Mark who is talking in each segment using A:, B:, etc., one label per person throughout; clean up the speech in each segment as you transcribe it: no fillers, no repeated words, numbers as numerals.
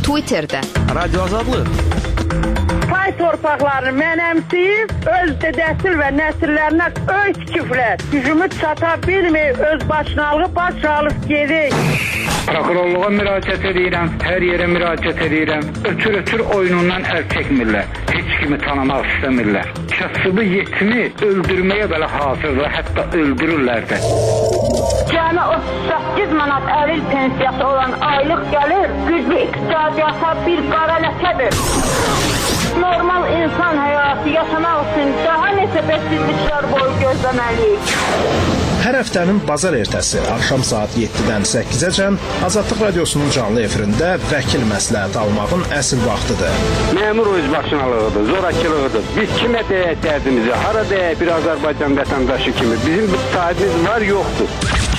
A: Twitterdə
B: Radio Azadlıq.
C: Pay torpaqlarını mənəmsiyib, öz dədəsil və nəsillərinə öz küfrət, gücümü çata bilməyib, öz başınalığı baş alıb gedik.
D: Prokurorluğa müraciət edirəm, hər yerə müraciət edirəm. Ötür oyunundan əl çəkmirlər, heç kimi tanımaq istəmirlər. Kasıbı yetimi öldürməyə belə hazırdır, hətta öldürürlər də.
C: Cəmi 38 manat əril pensiyası olan aylıq gəlir, güclü iqtisadiyyata bir qara ləkədir. Normal insan həyatı yaşamaq üçün daha neçə bəsizliklər boyu gözləməliyik.
E: Hər həftənin bazar ertəsi axşam saat 7-dən 8-əcən Azadlıq Radiosunun canlı efirində vəkil məsləhət almağın əsl vaxtıdır.
D: Məmur özbaşınalığıdır, zorakılığıdır. Biz kimə deyək dərdimizi, hara deyək bir Azərbaycan vətəndaşı kimi. Bizim sahibimiz var, yoxdur.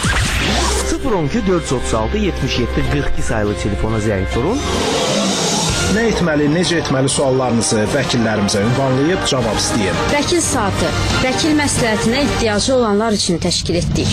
B: 012-436-77-42 sayılı telefona zəng vurun.
E: Nə etməli, necə etməli suallarınızı vəkillərimizə ünvanlayıb cavab istəyin.
A: Vəkil saatı, vəkil məsləhətinə ehtiyacı olanlar üçün təşkil etdik.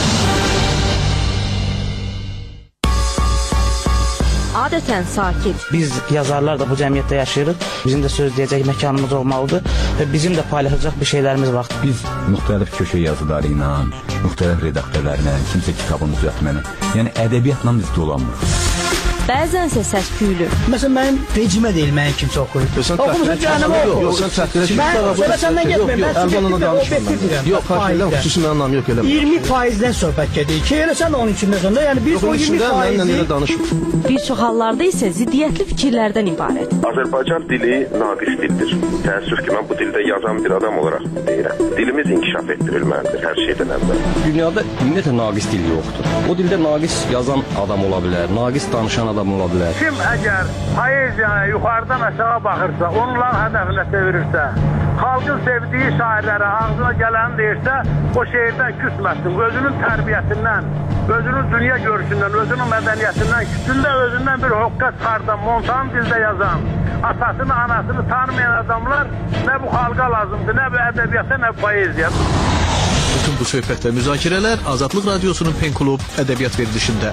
A: Adətən sakit.
F: Biz yazarlar da bu cəmiyyətdə yaşayırıq. Bizim də söz deyəcək məkanımız olmalıdır və bizim də paylaşacaq bir şeylərimiz var.
G: Biz müxtəlif köşə yazıları ilə, müxtəlif redaktörlərlə, kimsə kitabını düzəltməklə, yəni ədəbiyyatla biz dolanmırıq.
A: Bəzənsə səs-küylü.
H: Məsələn, mənim vecimə deyil, mənim kimsə oxuyub. Oxumusan cəhənnəmə oxuyub.
B: Yox, sən təhqilə kimi.
H: Mən səndən getməyim, mən
B: subjektiv və objektiv deyirəm. Yox, xahiş xüsusi mən anlam yox eləmə.
H: 20%-dən söhbət gedir. Ki, elə sən də onun içindəsən də, yəni biz o 20%-i...
A: Bir çox hallarda isə ziddiyyətli fikirlərdən ibarət.
I: Azərbaycan dili naqis dildir. Təəssüf ki, mən bu dildə yazan bir adam olaraq deyirəm. Dilimiz inkişaf etdirilməlidir hər şeydən əvvəl.
J: Dünyada ümumiyyətlə naqis dil yoxdur. O dildə naqis yazan adam ola bilər, naqis danışan adam ola bilər.
C: Kim əgər poeziyaya yuxarıdan aşağı baxırsa, onların hədəfinə çevirirsə, xalqın sevdiyi şairlərə ağzına gələni deyirsə, o şeirdən küsməsin, özünün tərbiyəsindən, özünün dünya görüşündən, özünün mədəniyyətindən, küsündə özündən bir hoqqa çıxardan, montan dildə yazan, atasını, anasını tanımayan adamlar nə bu xalqa lazımdır, nə bu ədəbiyyata, nə bu poeziya.
B: Bütün bu söhbət və müzakirələr Azadlıq Radiosunun Pen Klub ədəbiyyat verilişində.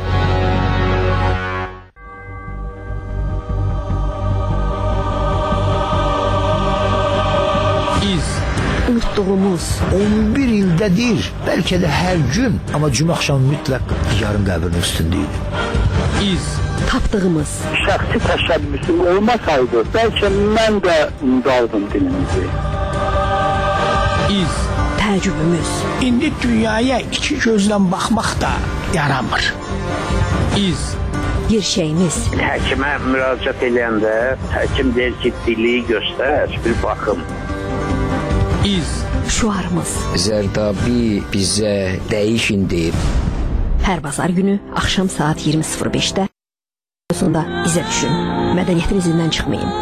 A: Unutduğumuz
H: 11 ildədir, bəlkə də hər gün, amma cümə axşamı mütləq yarın qəbrinin üstündəydi.
B: İz.
A: Tapdığımız.
C: Şəxsi təşəbbüsü olmasaydı, bəlkə mən də unudardım dilimizi.
B: İz.
A: Təəccübümüz.
H: İndi dünyaya iki gözlə baxmaq da yaramır.
B: İz.
A: Bir şeyimiz.
C: Həkimə müraciət edəndə, həkim deyir ki, dili göstər, bir baxım.
B: İz.
A: Şuarımız.
K: Zərdabi bizə dəyişin deyib.
A: Hər bazar günü axşam saat 20:05-də bizə düşün. Mədəniyyətin izindən çıxmayın.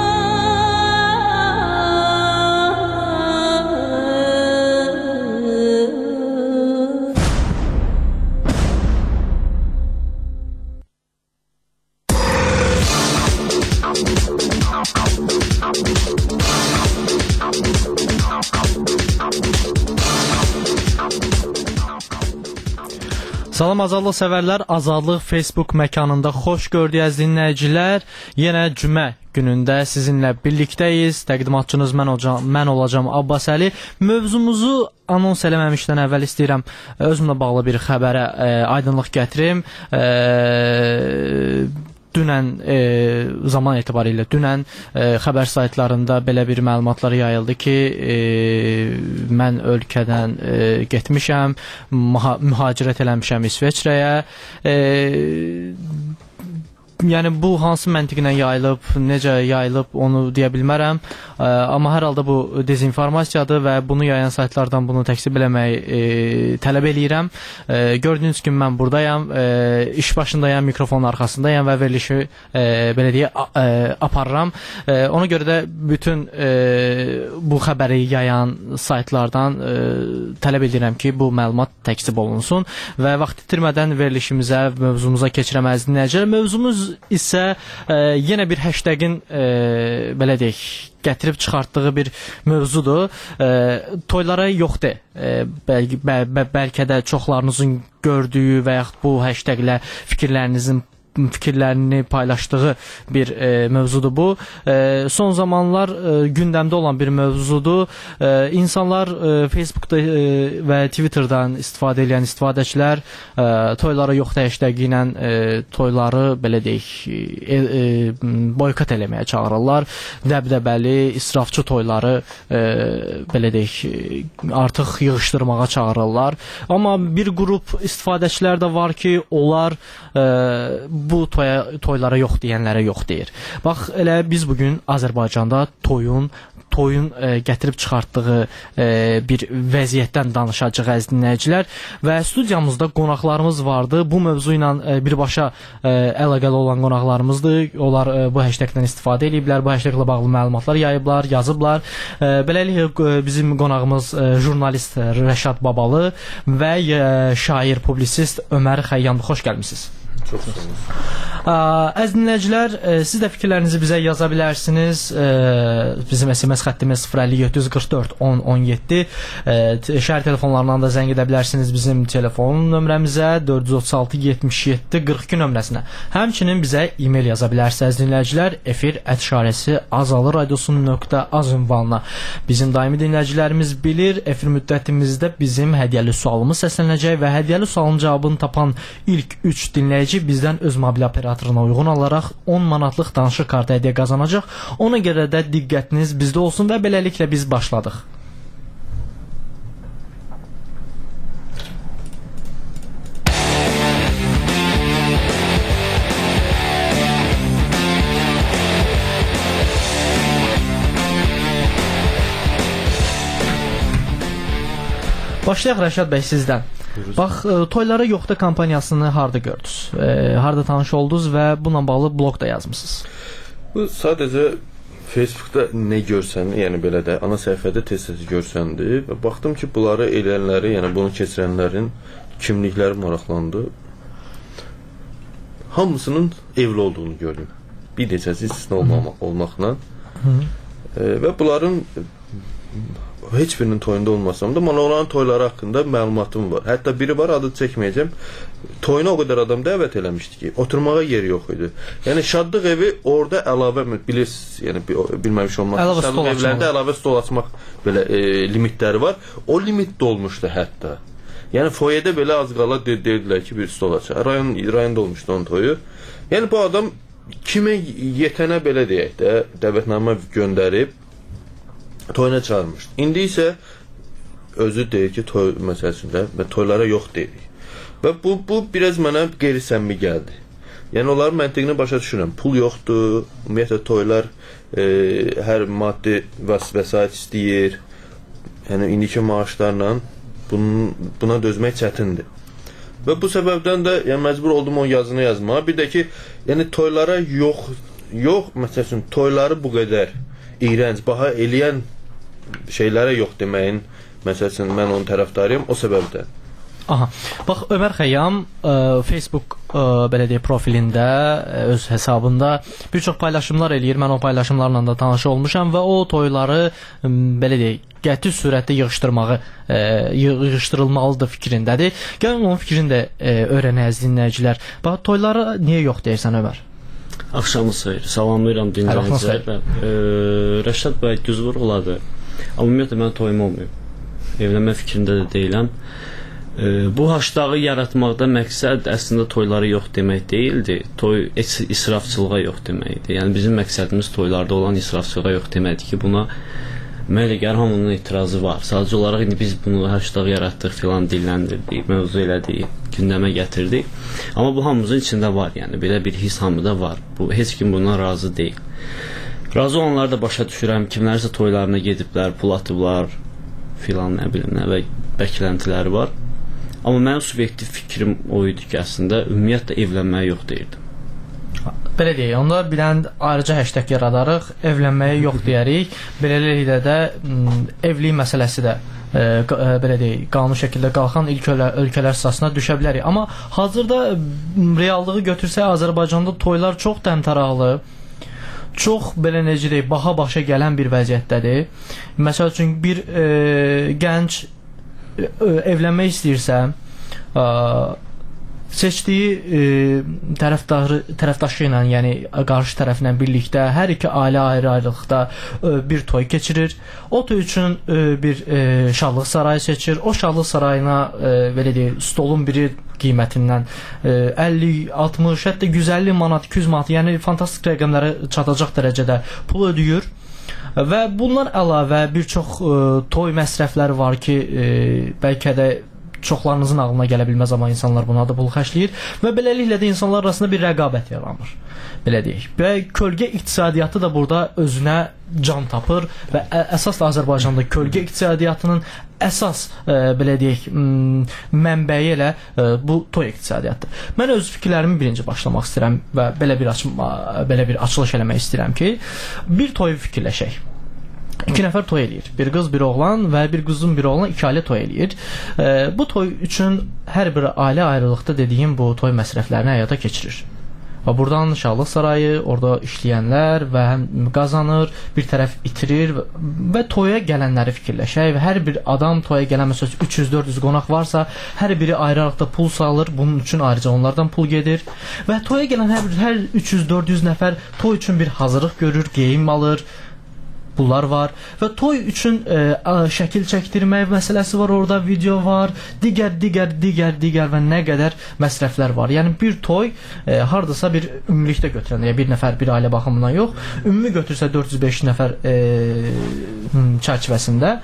L: Salam Azadlıq sevərlər, Azadlıq Facebook məkanında xoş gördük dinləyicilər. Yenə cümə günündə sizinlə birlikdəyiz. Təqdimatçınız mən olacağım Abbas Əli. Mövzumuzu anons eləməmişdən əvvəl istəyirəm özümlə bağlı bir xəbərə aydınlıq gətirim. Dünən zaman etibarilə xəbər saytlarında belə bir məlumatlar yayıldı ki, mən ölkədən getmişəm, mühacirət eləmişəm İsveçrəyə. Yəni bu hansı məntiqlə yayılıb, necə yayılıb onu deyə bilmərəm. Amma hər halda bu dezinformasiyadır və bunu yayan saytlardan bunu təksib eləməyi tələb eləyirəm. Gördüyünüz kimi mən buradayam, iş başındayam, mikrofonun arxasındayam və verilişi belə deyə aparıram. Ona görə də bütün bu xəbəri yayan saytlardan tələb edirəm ki, bu məlumat təksib olunsun və vaxt itirmədən verilişimizə, mövzumuza keçirəm əziz dinləyicilər. Mövzumuz isə yenə bir hashtagin belə deyək gətirib çıxartdığı bir mövzudur. Toylara yoxdur. Bəlkə də çoxlarınızın gördüyü və yaxud bu hashtaglə fikirlərinizin fikirlərini paylaşdığı bir mövzudur bu. Son zamanlar gündəmdə olan bir mövzudur. İnsanlar Facebookda və Twitterdan istifadə edən istifadəçilər toylara yox hashtagi ilə toyları belə deyək boykot eləməyə çağırırlar. Dəbdəbəli, israfçı toyları belə deyək artıq yığışdırmağa çağırırlar. Amma bir qrup istifadəçilər də var ki, onlar bu toylara yox deyənlərə yox deyir. Bax, elə biz bugün Azərbaycanda toyun gətirib çıxartdığı bir vəziyyətdən danışacağıq əziz dinləyicilər və studiyamızda qonaqlarımız vardı. Bu mövzu ilə birbaşa əlaqəli olan qonaqlarımızdır. Onlar bu hashtagdən istifadə ediblər, bu hashtagla bağlı məlumatlar yayıblar, yazıblar. Beləliklə bizim qonağımız jurnalist Rəşad Babalı və şair, publisist Ömər Xəyyamdır. Xoş gəlmisiniz.
M: Çox sağ olun.
L: Əziz dinləyicilər, siz də fikirlərinizi bizə yaza bilərsiniz. Bizim SMS xəttimiz 05744 1017. Şəhər telefonlarından da zəng edə bilərsiniz bizim telefon nömrəmizə 436 77 42 nömrəsinə. Həmçinin bizə e-mail yaza bilərsiniz əziz dinləyicilər. efir@şarəsi@azaliradio.az ünvanına. Bizim daimi dinləyicilərimiz bilir, efir müddətimizdə bizim hədiyyəli sualımız səslənəcək və hədiyyəli sualın cavabını tapan ilk 3 dinləyici bizdən öz mobil operatoruna uyğun olaraq 10 manatlıq danışıq kartı hədiyyə qazanacaq. Ona görə də diqqətiniz bizdə olsun və beləliklə biz başladıq. Başlayaq Rəşad bəy sizdən. Bax, toylara yoxda kampaniyasını harda gördünüz? Harda tanış oldunuz və bununla bağlı blog da yazmısınız?
M: Bu sadəcə Facebookda nə görsən, yəni belə də ana səhifədə tez-tez görsəndi və baxdım ki, bunları eləyənləri, yəni bunu keçirənlərin kimlikləri maraqlandı. Hamısının evli olduğunu gördüm. Bir neçəsi istisna olmaqla. Və bunların heç birinin toyunda olmasam da mən onların toyları haqqında məlumatım var. Hətta biri var, adı çəkməyəcəm. Toyuna o qədər adam dəvət eləmişdi ki, oturmağa yer yox idi. Yəni şadlıq evi orada əlavə bilirsiniz, yəni bilməmiş olmaq. Şadlıq evlərində əlavə stol açmaq belə limitləri var. O limit dolmuşdu hətta. Yəni foyedə belə az qala dedilər ki, bir stol açar. Rayonda olmuşdu onun toyu. Yəni bu adam kimə yetənə belə deyək də dəvətnamə göndərib toyuna çağırmışdı. İndi isə özü deyir ki, toy məsələsində və toylara yox deyirik. Və bu biraz mənə qeyri-səmimi gəldi. Yəni onların məntiqini başa düşürəm. Pul yoxdur, ümumiyyətlə toylar hər maddi vəsait istəyir. Yəni indiki maaşlarla buna dözmək çətindir. Və bu səbəbdən də yəni məcbur oldum o yazını yazmağa. Bir də ki, yəni toylara yox, məsələn, toyları bu qədər iyrənc, baha eləyən şeylərə yox deməyin, məsələn, mən onun tərəfdarıyım, o səbəbdən.
L: Aha. Bax, Ömər Xəyyam Facebook belə deyək profilində, öz hesabında bir çox paylaşımlar eləyir. Mən o paylaşımlarla da tanış olmuşam və o toyları belə deyək qəti sürətdə yığışdırılmalıdır fikrindədir. Gəlin onun fikrini də öyrənək dinləyicilər. Bax, toylara niyə yox deyirsən Ömər?
N: Axşamınız xeyir. Salamlayıram dinləyicilər. Rəşad bəy düzvur oladı. Amma ümumiyyətlə mən toyum olmayıb. Evlənmə fikrində də deyiləm. Bu hashtağı yaratmaqda məqsəd əslində toyları yox demək deyildi. Toy israfçılığa yox deməkdir. Yəni bizim məqsədimiz toylarda olan israfçılığa yox deməkdir ki, buna mənə elə gəlir hamının etirazı var. Sadəcə olaraq indi biz bunu hashtağı yaratdıq filan dilləndirdik, mövzu elədik, gündəmə gətirdik. Amma bu hamımızın içində var, yəni belə bir his hamıda var. Bu heç kim bundan razı deyil. Razı olanları da başa düşürəm. Kimlərsə toylarına gediblər, pul atıblar filan, nə bilim, nə və bəkləntiləri var. Amma mənim subyektiv fikrim o idi ki, əslində ümumiyyətlə evlənməyə yox deyirdim.
L: Belə deyək, onda bilən ayrıca hashtag yaradarıq, evlənməyə yox deyərik. Beləliklə də evlilik məsələsi də belə deyək, qanun şəkildə qalxan ilk ölkələr sırasına düşə bilərik. Amma hazırda reallığı götürsək, Azərbaycanda toylar çox təmtəraqlı, çox belə necə deyək, baha başa gələn bir vəziyyətdədir. Məsəl üçün bir gənc evlənmək istəyirsə, seçdiyi tərəfdaşı ilə, yəni qarşı tərəflə birlikdə hər iki ailə ayrı-ayrılıqda bir toy keçirir. O toy üçün bir şadlıq sarayı seçir. O şadlıq sarayına belə deyək, stolun biri qiymətindən 50, 60, hətta 150 manat, 200 manat, yəni fantastik rəqəmlərə çatacaq dərəcədə pul ödəyir. Və bundan əlavə bir çox toy məsrəfləri var ki, bəlkə də çoxlarınızın ağlına gələ bilməz, amma insanlar buna da pul xərcləyir və beləliklə də insanlar arasında bir rəqabət yaranır. Belə deyək. Və kölgə iqtisadiyyatı da burada özünə can tapır və əsas da Azərbaycanda kölgə iqtisadiyyatının əsas belə deyək mənbəyi elə bu toy iqtisadiyyatdır. Mən öz fikirlərimi birinci başlamaq istəyirəm və belə bir açılış eləmək istəyirəm ki, bir toyu fikirləşək. 2 nəfər toy eləyir. Bir qız, bir oğlan və bir qızın bir oğlan 2 ailə toy eləyir. Bu toy üçün hər bir ailə ayrılıqda dediyim bu toy məsrəflərini həyata keçirir. Və buradan şadlıq sarayı, orada işləyənlər və həm qazanır, bir tərəf itirir və toya gələnləri fikirləşək və hər bir adam toya gələn məsələn 300-400 qonaq varsa, hər biri ayrı-ayrılıqda pul salır, bunun üçün ayrıca onlardan pul gedir və toya gələn hər 300-400 nəfər toy üçün bir hazırlıq görür, geyim alır. Bunlar var və toy üçün şəkil çəkdirmək məsələsi var, orada video var, digər və nə qədər məsrəflər var. Yəni bir toy hardasa bir ümumilikdə götürəndə, bir nəfər bir ailə baxımından yox, ümumi götürsə 405 nəfər çərçivəsində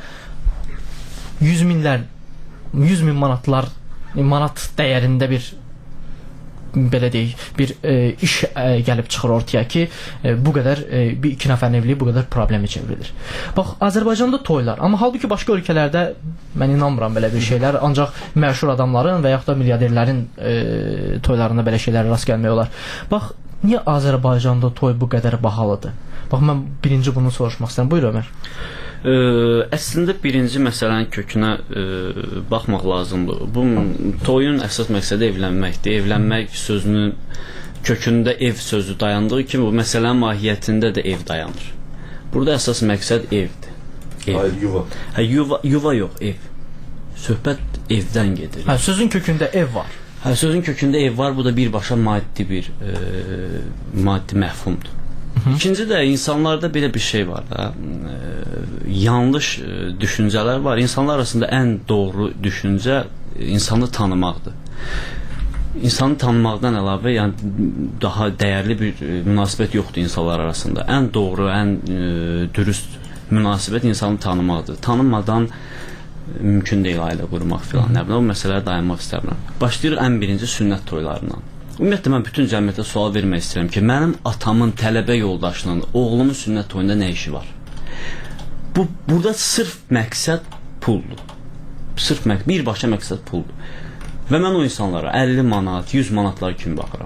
L: 100 min manat dəyərində bir belə deyək, bir iş gəlib çıxır ortaya ki, bu qədər bir 2 nəfərin evliliyi bu qədər problemi çevrilir. Bax, Azərbaycanda toylar, amma halbuki başqa ölkələrdə mən inanmıram belə bir şeylər, ancaq məşhur adamların və yaxud da milyarderlərin toylarında belə şeylərə rast gəlmək olar. Bax, niyə Azərbaycanda toy bu qədər bahalıdır? Bax, mən birinci bunu soruşmaq istəyirəm. Buyur Ömər.
N: Əslində birinci məsələnin kökünə baxmaq lazımdır. Bu toyun əsas məqsədi evlənməkdir. Evlənmək sözünün kökündə ev sözü dayandığı kimi bu məsələnin mahiyyətində də ev dayanır. Burada əsas məqsəd evdir. Ev. Yuva yox, ev. Söhbət evdən gedir.
L: Sözün kökündə ev var.
N: Sözün kökündə ev var. Bu da birbaşa maddi məfhumdur. İkinci də insanlarda belə bir şey var da, yanlış düşüncələr var. İnsanlar arasında ən doğru düşüncə insanı tanımaqdır. İnsanı tanımaqdan əlavə, yəni daha dəyərli bir münasibət yoxdur insanlar arasında. Ən doğru, ən dürüst münasibət insanı tanımaqdır. Tanımadan mümkün deyil ailə qurmaq filan. Nə bilim, o məsələyə dayanmaq istəmirəm. Başlayırıq ən birinci sünnət toylarından. Ümumiyyətlə mən bütün cəmiyyətə sual vermək istəyirəm ki, mənim atamın tələbə yoldaşının oğlumun sünnət toyunda nə işi var? Burada sırf məqsəd puldur. Birbaşa məqsəd puldur. Və mən o insanlara 50 manat, 100 manatlar kimi baxıram.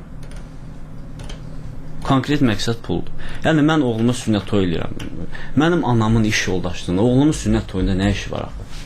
N: Konkret məqsəd puldur. Yəni mən oğluma sünnət toy eləyirəm. Mənim anamın iş yoldaşlığında oğlumun sünnət toyunda nə işi var axı?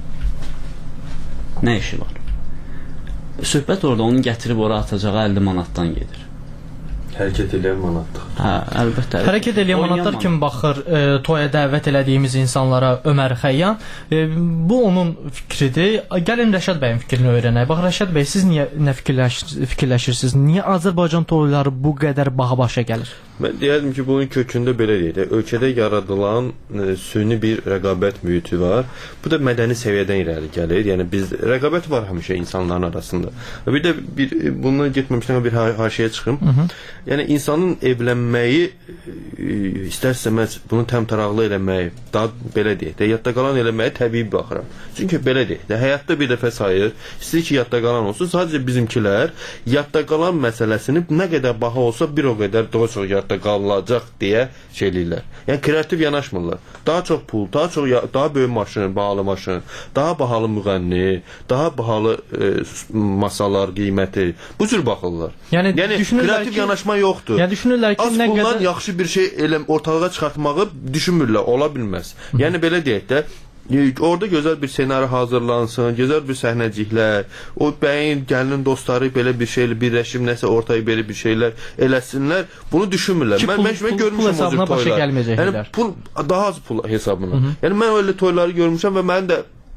N: Nə işi var? Söhbət orada onun gətirib ora atacağı 50 manatdan gedir.
M: Hərəkət edən manatdır.
N: Hə, əlbəttə.
L: Hərəkət edən manatlar kimi baxır toya dəvət elədiyimiz insanlara Ömər Xəyyam. Bu onun fikridir. Gəlin Rəşad bəyin fikrini öyrənək. Bax Rəşad bəy, siz nə fikirləşirsiniz? Niyə Azərbaycan toyları bu qədər baha başa gəlir?
M: Mən deyərdim ki, bunun kökündə belə deyil. Ölkədə yaradılan süni bir rəqabət mühiti var. Bu da mədəni səviyyədən irəli gəlir. Yəni rəqabət var həmişə insanların arasında. Bir də bundan getməmişdən bir haşiyə çıxım. Yəni insanın evlənməyi istər-istəməz bunu təmtəraqlı eləməyi, daha belə deyək, yadda qalan eləməyi təbii baxıram. Çünki belə deyək, həyatda bir dəfə sayır, istəyir ki, yadda qalan olsun. Sadəcə bizimkilər yadda qalan məsələsini nə qədər baha olsa bir o qədər daha çox yadda qalacaq deyə şey eləyirlər. Yəni kreativ yanaşmırlar. Daha çox pul, daha böyük maşın, bahalı maşın, daha bahalı müğənni, daha bahalı masalar qiyməti. Bu cür baxırlar. Yəni kreativ yanaşma yoxdur.
L: Yəni düşünürlər ki,
M: nə qədər yaxşı bir şey ortalığa çıxartmağı düşünmürlər, ola bilməz. Yəni belə deyək də, orada gözəl bir senari hazırlansın, gözəl bir səhnəciklər, o bəyin, gəlinin dostları belə bir şey birləşib nəsə ortaya belə bir şeylər eləsinlər, bunu düşünmürlər. Mən görmüşəm o cür toylar. Yəni pul, daha az pul hesabına. Yəni mən öyle toyları görmüşəm və mən də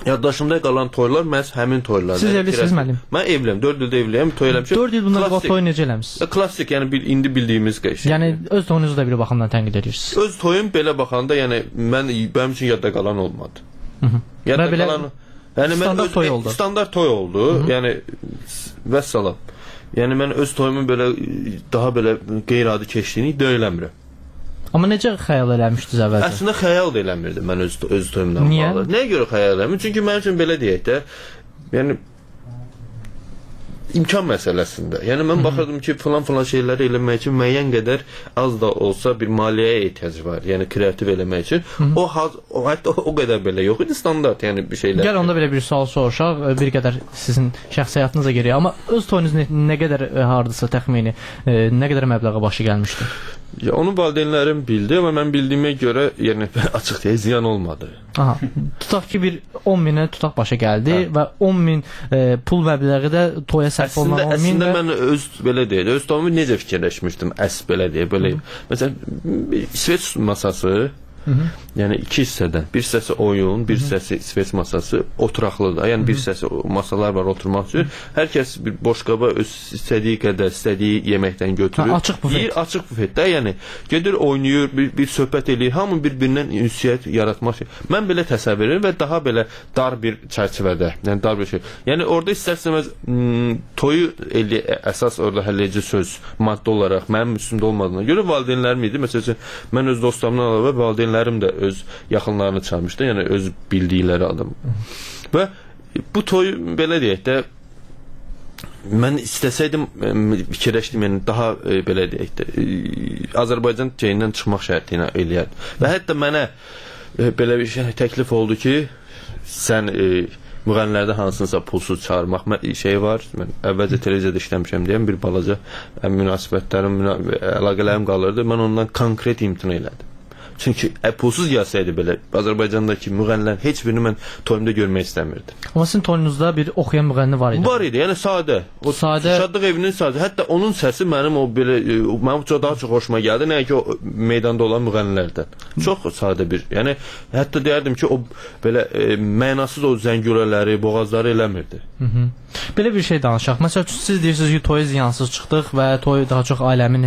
M: yaddaşımda qalan toylar məhz həmin toylardır.
L: Siz evlisiniz müəllim?
M: Mən evliyəm, 4 ildə evliyəm, toy eləmişəm.
L: 4 il bundan qabaq toy necə eləmisiniz?
M: Klassik, yəni indi bildiyimiz şey.
L: Yəni öz toyunuzu da bir baxımdan tənqid edirsiniz.
M: Öz toyum belə baxanda, yəni mənim üçün yadda qalan olmadı. Yadda qalan, yəni mən standart toy oldu. Yəni vəssalam. Yəni mən öz toyumun belə daha belə qeyri-adi keçdiyini də eləmirəm.
L: Amma necə xəyal eləmişdiniz əvvəlcə?
M: Əslində xəyal da eləmirdim mən öz toyumdan bağlı. Nəyə görə xəyal eləmirdim? Çünki mənim üçün belə deyək də, yəni imkan məsələsində. Yəni mən baxırdım ki, filan şeyləri eləmək üçün müəyyən qədər az da olsa bir maliyyəyə ehtiyac var. Yəni kreativ eləmək üçün. Hətta o qədər belə yox idi, standart, yəni bir şeylər.
L: Gəl onda belə bir sual soruşaq, bir qədər sizin şəxsi həyatınıza giriyor. Amma öz toyunuz nə qədər hardasa təxmini, nə qədər məbləğə başı gəlmişdi?
M: Ya onu valideynlərim bildi, amma mən bildiyimə görə, yəni açıq deyə ziyan olmadı.
L: Aha. Tutaq ki, bir 10.000-ə tutaq başa gəldi və 10.000 pul məbləği də toya sərf olunan 10.000.
M: Əslində mən belə deyil, öz toyumu necə fikirləşmişdim, belə deyə, belə. Məsələn, İsveç masası, yəni iki hissədən, bir hissəsi oyun, bir hissəsi İsveç masası oturaqlıdır. Yəni bir hissəsi masalar var oturmaq üçün. Hər kəs bir boş qaba öz istədiyi qədər, istədiyi yeməkdən götürür.
L: Açıq bufet.
M: Yeyir, açıq bufetdə, yəni gedir, oynayır, bir söhbət eləyir, hamı bir-birindən ünsiyyət yaratmaq şey. Mən belə təsəvvür edirəm və daha belə dar bir çərçivədə, yəni dar bir şey. Yəni orada istərsəməz toyu əsas orada həlledici söz, maddə olaraq mənim üstümdə olmadığına görə valideynlərim idi. Məsələn, mən öz dostlarımdan əlavə valideynlərim də öz yaxınlarını çağırmışdı, yəni öz bildikləri adam. Və bu toy belə deyək də, mən istəsəydim, fikirləşdim, yəni daha belə deyək də, Azərbaycan şeyindən çıxmaq şərti ilə eləyərdim. Və hətta mənə belə bir şey təklif oldu ki, sən müğənnilərdə hansınsa pulsuz çağırmaq şey var. Mən əvvəlcə televiziyada işləmişəm deyəm, bir balaca münasibətlərim, əlaqələrim qalırdı. Mən ondan konkret imtina elədim. Çünki pulsuz gəlsəydi belə, Azərbaycandakı müğənnilər heç birini mən toyumda görmək istəmirdim.
L: Amma sizin toyunuzda bir oxuyan müğənni var idi.
M: Var idi, yəni sadə. Şadlıq evinin sadə. Hətta onun səsi mənim daha çox xoşuma gəldi, nəyə ki o meydanda olan müğənnilərdən. Çox sadə bir. Yəni hətta deyərdim ki, o belə mənasız o zəngürələri, boğazları eləmirdi.
L: Belə bir şey danışaq. Məsələn, siz deyirsiniz ki, toya ziyansız çıxdıq və toy daha çox ailəmin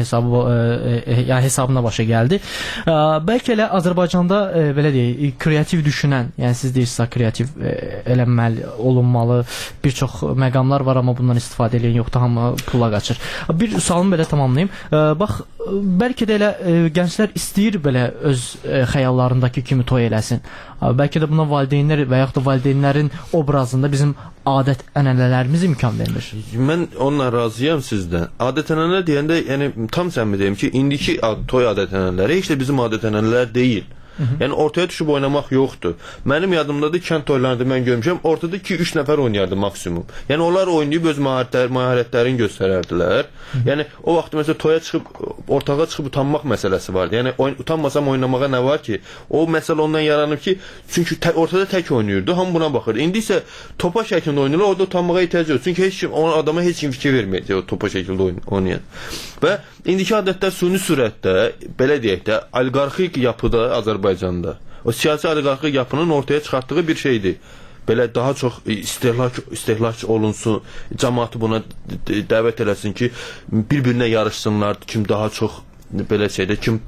L: hesabına başa gəldi. Bəlkə elə Azərbaycanda belə deyək, kreativ düşünən, yəni siz deyirsiniz, kreativ eləməli, olunmalı, bir çox məqamlar var, amma bundan istifadə edən yoxdur, hamı pula qaçır. Bir sualımı belə tamamlayım. Bax, bəlkə də elə gənclər istəyir belə öz xəyallarındakı kimi toy eləsin. Bəlkə də buna valideynlər və yaxud da valideynlərin obrazında bizim adət-ənənələrimiz imkan vermir.
M: Mən onunla razıyam sizdən. Adət-ənənələr deyəndə, yəni tam səmimi deyim ki, indiki toy adət-ənənələri heç də bizim adət-ənənələr deyil. Yəni ortaya düşüb oynamaq yoxdur. Mənim yadımdadır, kənd toylarında mən görmüşəm, ortada 2-3 nəfər oynayardı maksimum. Yəni onlar oynayıb öz məharətlərini göstərərdilər. Yəni o vaxt məsələn toya çıxıb, ortağa çıxıb utanmaq məsələsi vardı. Yəni utanmasam oynamağa nə var ki? O məsələ ondan yaranıb ki, çünki ortada tək oynayırdı, hamı buna baxırdı. İndi isə topa şəklində oynayırlar, orada utanmağa ehtiyac yox. Çünki heç kim, adama heç kim fikir verməyəcək o topa şəkildə oynayan. Və indiki adətlər süni sürətdə, belə deyək də, oliqarxik yapıda Azərbaycanda, o siyasi oliqarxik yapının ortaya çıxartdığı bir şeydir. Belə daha çox istehlak olunsun, cəmaatı buna dəvət eləsin ki, bir-birinə yarışsınlar, kim daha çox belə şeydə, kim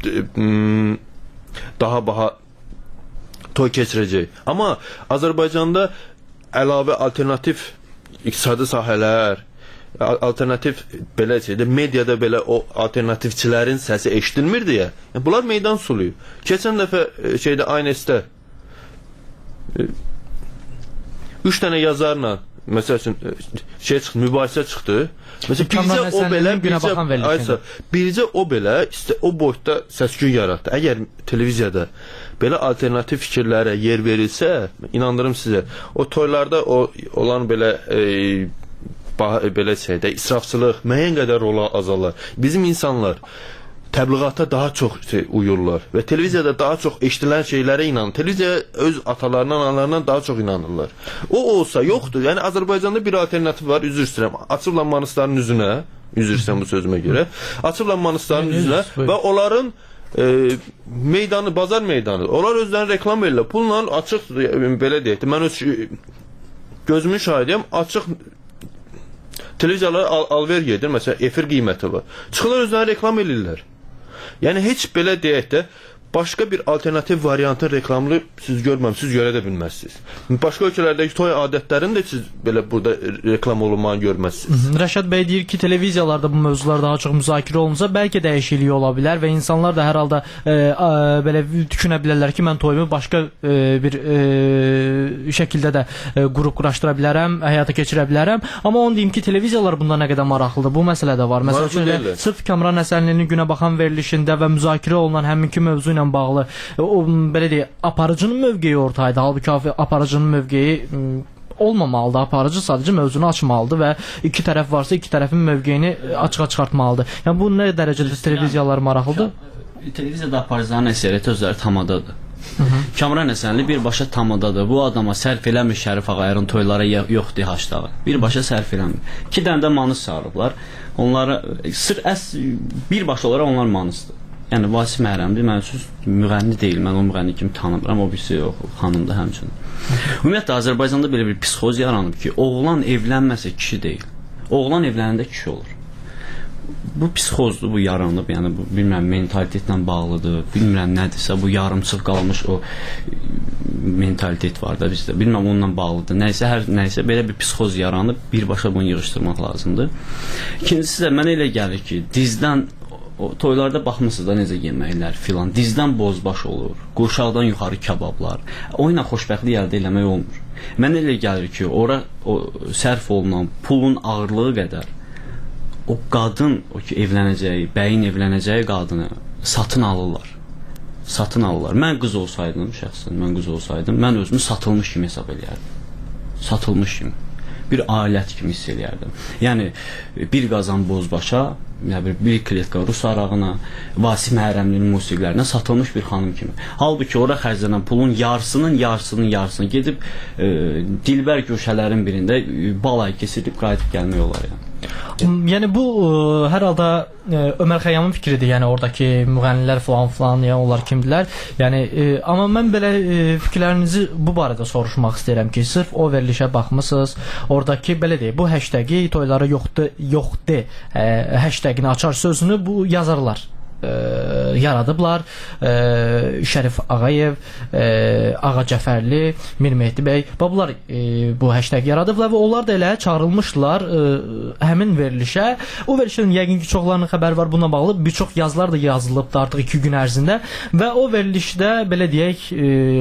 M: daha baha toy keçirəcək. Amma Azərbaycanda əlavə alternativ iqtisadi sahələr, alternativ belə şeydə, mediada belə o alternativçilərin səsi eşidilmirdi ya. Yəni, bunlar meydan suluyub. Keçən dəfə şeydə ANS-də 3 dənə yazarla məsəl üçün şey çıxdı, mübahisə çıxdı. Məsələn, bircə o belə o boyda səs-küy yaratdı. Əgər televiziyada belə alternativ fikirlərə yer verilsə, inandırım sizə, o toylarda olan belə belə şeydə israfçılıq müəyyən qədər rola azalar. Bizim insanlar təbliğata daha çox uyurlar və televiziyada daha çox eşidilən şeylərə inanır. Televiziya öz atalarından, analarından daha çox inanırlar. O olsa yoxdur. Yəni Azərbaycanda bir alternativ var, üzr istəyirəm. Açıblar manistların üzünə, üzr istəyirəm bu sözümə görə. Açıblar manistların üzünə və onların meydanı, bazar meydanı. Onlar özlərini reklam verirlər. Pulla açıq, belə deyək, mən öz gözümün şahidiyəm, açıq televiziyalara alver gedir, məsələn, efir qiyməti var. Çıxırlar özlərini reklam edirlər. Yəni, heç belə deyək də, başqa bir alternativ variantın reklamını siz görməmsiniz, görə də bilməzsiniz. Başqa ölkələrdəki toy adətlərini də siz belə burada reklam olunmanı görməzsiniz.
L: Rəşad bəy deyir ki, televiziyalarda bu mövzular daha çox müzakirə olunsa, bəlkə dəyişiklik ola bilər və insanlar da hər halda belə düşünə bilərlər ki, mən toyumu başqa bir şəkildə də qrup quraşdıra bilərəm, həyata keçirə bilərəm. Amma onu deyim ki, televiziyalar bunda nə qədər maraqlıdır, bu məsələ də var. Məsələn, sırf Kamran Həsənlinin Günə Baxan verilişində və müzakirə olunan həminki mövzu ilə bağlı o belə deyək, aparıcının mövqeyi ortaydı. Halbuki aparıcının mövqeyi olmamalıdır. Aparıcı sadəcə mövzunu açmalıdır və iki tərəf varsa iki tərəfin mövqeyini açığa çıxartmalıdır. Yəni bu nə dərəcədə televiziyalar maraqlıdır?
N: Televiziyada aparıcıların əksəriyyəti özləri tamadadır. Kamran Həsənli birbaşa tamadadır. Bu adama sərf eləmir Şərif Ağayarın toylara yoxdur haşdağı. Birbaşa sərf eləmir. 2 dənə də manız çağırıblar. Onlara birbaşa olaraq onlar manızdır. Yəni Vasif Məhrəmli mənim üçün müğənni deyil. Mən o müğənni kimi tanımıram. O birisi yox, xanımdır həmçinin. Ümumiyyətlə Azərbaycanda belə bir psixoz yaranıb ki, oğlan evlənməsə kişi deyil. Oğlan evlənəndə kişi olur. Bu psixozdur, bu yaranıb. Yəni bu bilmirəm mentalitetlə bağlıdır. Bilmirəm nədirsə, bu yarımçıq qalmış o mentalitet var da bizdə. Bilmirəm onunla bağlıdır. Nəysə belə bir psixoz yaranıb, birbaşa bunu yığışdırmaq lazımdır. İkincisi də mənə elə gəlir ki, dizdən toylarda baxmısınız da necə yeməklər filan, dizdən bozbaş olur, qurşaqdan yuxarı kabablar. O ilə xoşbəxtlik əldə eləmək olmur. Mənə elə gəlir ki, ora sərf olunan pulun ağırlığı qədər o qadın, o ki evlənəcəyi, bəyin evlənəcəyi qadını satın alırlar. Satın alırlar. Mən qız olsaydım, şəxsən mən qız olsaydım, mən özümü satılmış kimi hesab eləyərdim. Satılmış kimi. Bir alət kimi hiss eləyərdim. Yəni, bir qazan bozbaşa, bir kletka rus arağına, Vasif Məhrəmlinin musiqilərinə satılmış bir xanım kimi. Halbuki ora xərclənən pulun yarısını gedib dilbər köşələrin birində balay keçirib qayıdıb gəlmək olar.
L: Yəni bu hər halda Ömər Xəyyamın fikridir. Yəni oradakı müğənnilər falan, yəni onlar kimdilər? Yəni amma mən belə fikirlərinizi bu barədə soruşmaq istəyirəm ki, sırf o verilişə baxmısınız, oradakı belə deyək, bu hashtagi toylara yoxdur hashtagini açar sözünü bu yazarlar yaradıblar. Şərif Ağayev, Ağa Cəfərli, Mir Mehdi bəy, bunlar bu hashtag yaradıblar və onlar da elə çağırılmışlar həmin verilişə. O verilişin yəqin ki çoxlarının xəbəri var bununla bağlı. Bir çox yazılar da yazılıbdı artıq 2 gün ərzində və o verilişdə belə deyək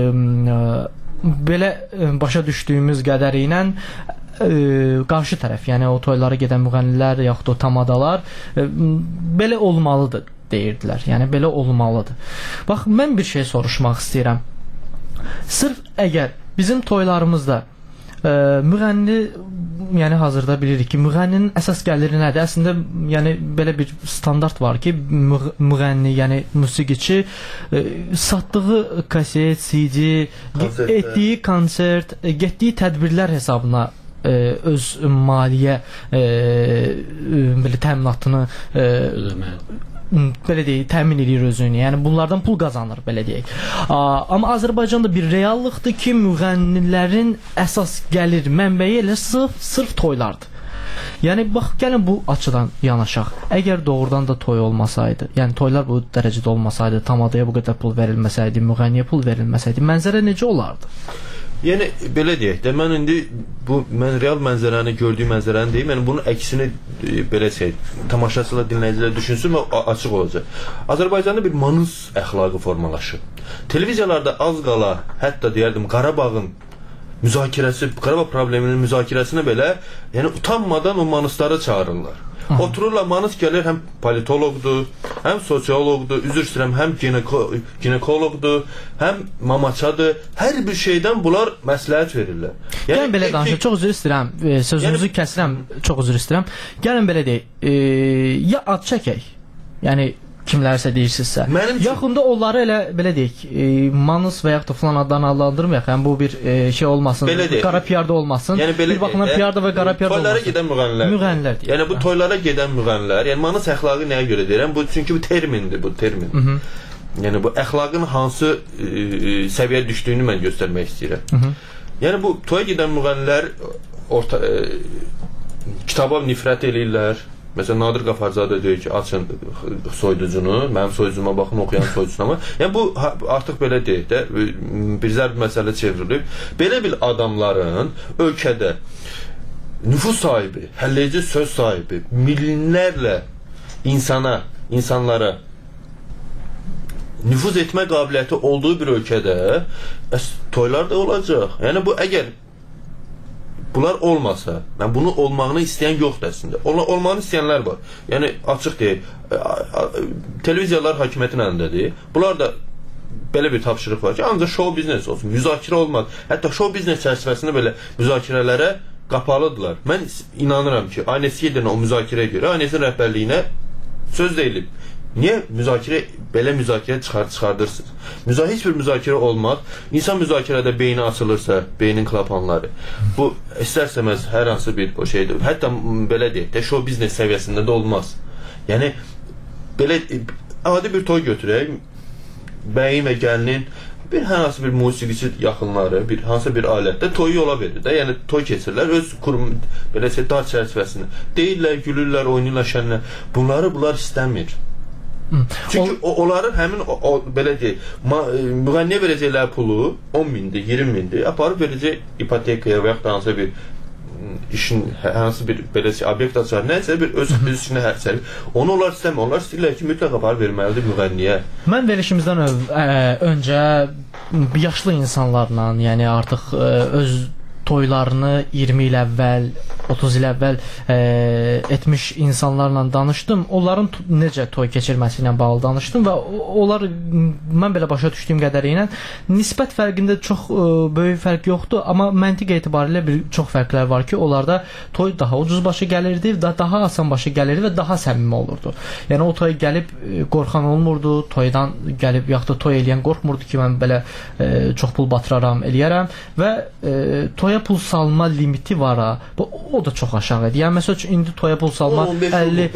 L: belə başa düşdüyümüz qədərilə qarşı tərəf, yəni o toylara gedən müğənnilər yaxud o tamadalar belə olmalıdır deyirdilər. Yəni belə olmalıdır. Bax, mən bir şey soruşmaq istəyirəm. Sırf əgər bizim toylarımızda müğənni, yəni hazırda bilirik ki, müğənninin əsas gəliri nədir? Əslində, yəni belə bir standart var ki, müğənni, yəni musiqiçi satdığı kaset, CD, etdiyi konsert, getdiyi tədbirlər hesabına öz maliyyə belə təminatını belə deyək, təmin edir özünü. Yəni bunlardan pul qazanır, belə deyək. Amma Azərbaycanda bir reallıqdır ki, müğənnilərin əsas gəlir mənbəyi elə sırf toylardır. Yəni bax, gəlin bu açıdan yanaşaq. Əgər doğrudan da toy olmasaydı, yəni toylar bu dərəcədə olmasaydı, tamadaya bu qədər pul verilməsəydi, müğənniyə pul verilməsəydi, mənzərə necə olardı?
M: Yəni belə deyək də, mən indi mən real mənzərəni, gördüyüm mənzərəni deyim, yəni bunun əksini belə tamaşaçılar, dinləyicilər düşünsün və açıq olacaq. Azərbaycanda bir manız əxlaqı formalaşıb. Televiziyalarda az qala, hətta deyərdim, Qarabağın müzakirəsi, Qarabağ probleminin müzakirəsinə belə, yəni utanmadan o manızları çağırırlar. Otururlar, manız gəlir, həm politologdur, həm sosiologdur, üzr istəyirəm, həm ginekoloqdur, həm mamaçadır. Hər bir şeydən bunlar məsləhət verirlər.
L: Gəlin belə danışaq, çox üzr istəyirəm, sözünüzü kəsirəm, çox üzr istəyirəm. Gəlin belə deyək, ya ad çəkək, yəni kimlərsə deyirsinizsə. Yaxında onları elə belə deyək, manız və yaxud da filan adlarını adlandırmayaq. Yəni bu bir şey olmasın, qara piyarda olmasın. Bir baxımdan piyarda və qara piyarda olmasın.
M: Toylara gedən müğənnilər. Yəni bu toylara gedən müğənnilər, yəni manız əxlaqı nəyə görə deyirəm? Bu çünki bu termindir, bu termin. Yəni bu əxlaqın hansı səviyyəyə düşdüyünü mən göstərmək istəyirəm. Yəni bu toya gedən müğənnilər kitaba nifrət eləyirlər. Məsələn, Nadir Qafarzadə deyir ki, açın soyuducunu, mənim soyuducuma baxın, oxuyan soyuducuna. Yəni bu artıq belə deyək də, bizlər bir məsələ çevrilib. Belə bir adamların ölkədə nüfuz sahibi, həlləyici söz sahibi, minlərlə insanlara nüfuz etmə qabiliyyəti olduğu bir ölkədə toylar da olacaq. Yəni bu əgər bunlar olmasa, mən bunu olmağını istəyən yoxdur əslində. Olmağını istəyənlər var. Yəni açıq deyək, televiziyalar hakimiyyətin əlindədir. Bunlar da belə bir tapşırıq var ki, ancaq show biznes olsun, müzakirə olmaz. Hətta show biznes çərçivəsində belə müzakirələrə qapalıdırlar. Mən inanıram ki, ANS-yə o müzakirəyə görə ANS-in rəhbərliyinə söz deyilib. Niyə belə müzakirə çıxardırsınız? Heç bir müzakirə olmaz. İnsan müzakirədə beyni açılırsa, beynin klapanları. Bu istərsəməz hər hansı bir o şeydir. Hətta belə deyək də, show biznes səviyyəsində də olmaz. Yəni belə adi bir toy götürək, bəyin və gəlinin hər hansı bir musiqiçi yaxınları, hansı bir alətdə toyu yola verir də. Yəni toy keçirirlər öz kurum belə dar çərçivəsində. Deyirlər, gülürlər, oynayırlar, şənlər. Bunlar istəmir. Çünki onların həmin belə deyək, müğənniyə verəcəkləri pulu 10 mindir, 20 mindir, aparıb verəcək ipotekaya və yaxud da hansı bir işin, hansı bir belə obyekt açar, nəsə bir öz işinə hərsəlir. Onu onlar istəmir. Onlar istəyirlər ki, mütləq aparıb verməlidir müğənniyə.
L: Mən verilişimizdən öncə yaşlı insanlarla, yəni artıq öz toylarını 20 il əvvəl, 30 il əvvəl etmiş insanlarla danışdım. Onların necə toy keçirməsi ilə bağlı danışdım və onlar, mən belə başa düşdüyüm qədərilə, nisbət fərqində çox böyük fərq yoxdur, amma məntiq etibarilə çox fərqlər var ki, onlarda toy daha ucuz başa gəlirdi, daha asan başa gəlirdi və daha səmimi olurdu. Yəni o toya gəlib qorxan olmurdu, toydan gəlib yaxud da toy eləyən qorxmurdu ki, mən belə çox pul batıraram, eləyərəm və toya pul salma limiti var ha. O da çox aşağı idi. Yəni məsəl üçün indi toya pul salma 50,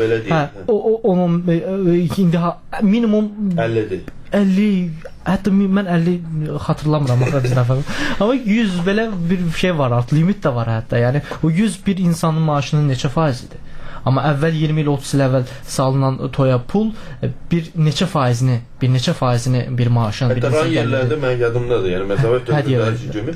L: onun indi minimum 50-dir. 50, hətta mən 50 xatırlamıram amma 100 belə bir şey var, artıq limit də var hətta. Yəni o 100 bir insanın maaşının neçə faizidir? Amma əvvəl 20 il 30 il əvvəl salınan toya pul bir neçə faizini bir maaşın
M: hətta yerlərdə mən yadımdadır. Yəni məsələn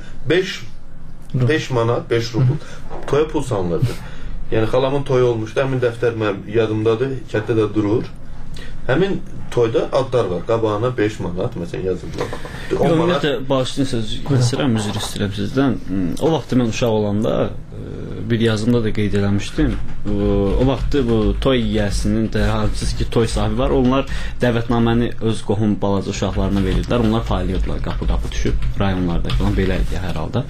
M: 5 manat, 5 rubl toya pul salınırdı. Yəni xalamın toyu olmuşdu. Həmin dəftər mənim yadımdadır, kətdə də durur. Həmin toyda adlar var. Qabağına 5 manat məsələn yazılır.
N: Ümumiyyətlə bağışlayın söz kəsirəm, üzr istəyirəm sizdən. O vaxt mən uşaq olanda bir yazımda da qeyd eləmişdim. O vaxt bu toy yiyəsinin də hansısı ki toy sahibi var, onlar dəvətnaməni öz qohum balaca uşaqlarına verirdilər. Onlar paylayırdılar qapı-qapı düşüb rayonlarda falan, belə idi hər halda.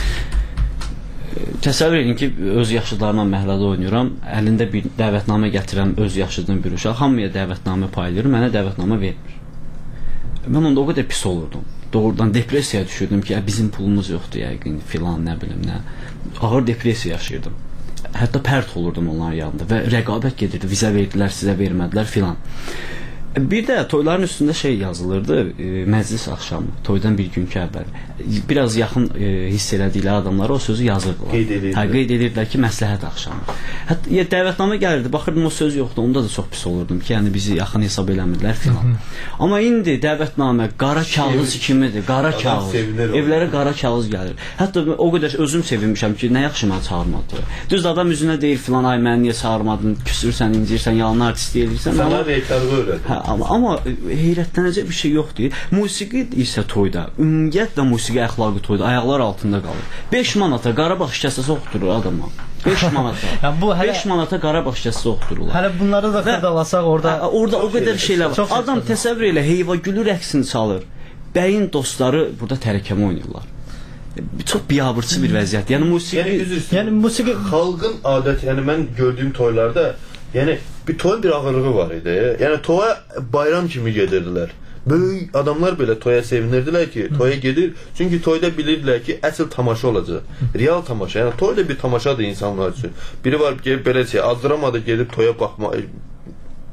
N: Təsəvvür edin ki, öz yaşıdlarla məhəllədə oynayıram, əlində bir dəvətnamə gətirəm, öz yaşıdığım bir uşaq, hamıya dəvətnamə paylayıram, mənə dəvətnamə vermir. Mən onda o qədər pis olurdum. Doğrudan depressiyaya düşürdüm ki, bizim pulumuz yoxdur yəqin, filan, nə bilim nə. Ağır depressiya yaşayırdım. Hətta pərt olurdum onların yanında və rəqabət gedirdi, vizə verdilər, sizə vermədilər filan. Bir də toyların üstündə şey yazılırdı, məclis axşamı, toydan bir günkü əvvəl. Biraz yaxın hiss elədikləri adamlara o sözü yazırdılar. Qeyd edirdilər ki, məsləhət axşamı. Hətta dəvətnamə gəlirdi, baxırdım o söz yoxdur, onda da çox pis olurdum ki, yəni bizi yaxın hesab eləmirdilər filan. Amma indi dəvətnamə qara kağız kimidir, qara kağız. Evlərə qara kağız gəlir. Hətta o qədər özüm sevinmişəm ki, nə yaxşı mən çağırmadı. Düz adam üzünə deyir filan, ay məni niyə çağırmadın, küsürsən, incirsən, yalan artist eləyirsən.
M: Sana reyklarını öyrədir.
N: Amma heyrətlənəcək bir şey yoxdur. Musiqi isə toyda, ümumiyyətlə musiqi əxlaqı toyda ayaqlar altında qalır. 5 manata Qarabağ şikəstəsi oxuturur adama. 5 manata. 5 manata Qarabağ şikəstəsi oxutururlar.
L: Hələ bunları da xırdalasaq orada
N: o qədər şeylər var. Adam təsəvvür elə heyvagülü rəqsini çalır. Bəyin dostları burada tərəkəmə oynayırlar. Çox biabırçı bir vəziyyət.
M: Yəni musiqi xalqın adəti, yəni mən gördüyüm toylarda yəni bir toyun bir ağırlığı var idi. Yəni toya bayram kimi gedirdilər. Böyük adamlar belə toya sevinirdilər ki, toya gedir. Çünki toyda bilirdilər ki, əsl tamaşa olacaq. Real tamaşa. Yəni toy da bir tamaşadır insanlar üçün. Biri var ki, belə şey, azdıramadı gedib toya baxma,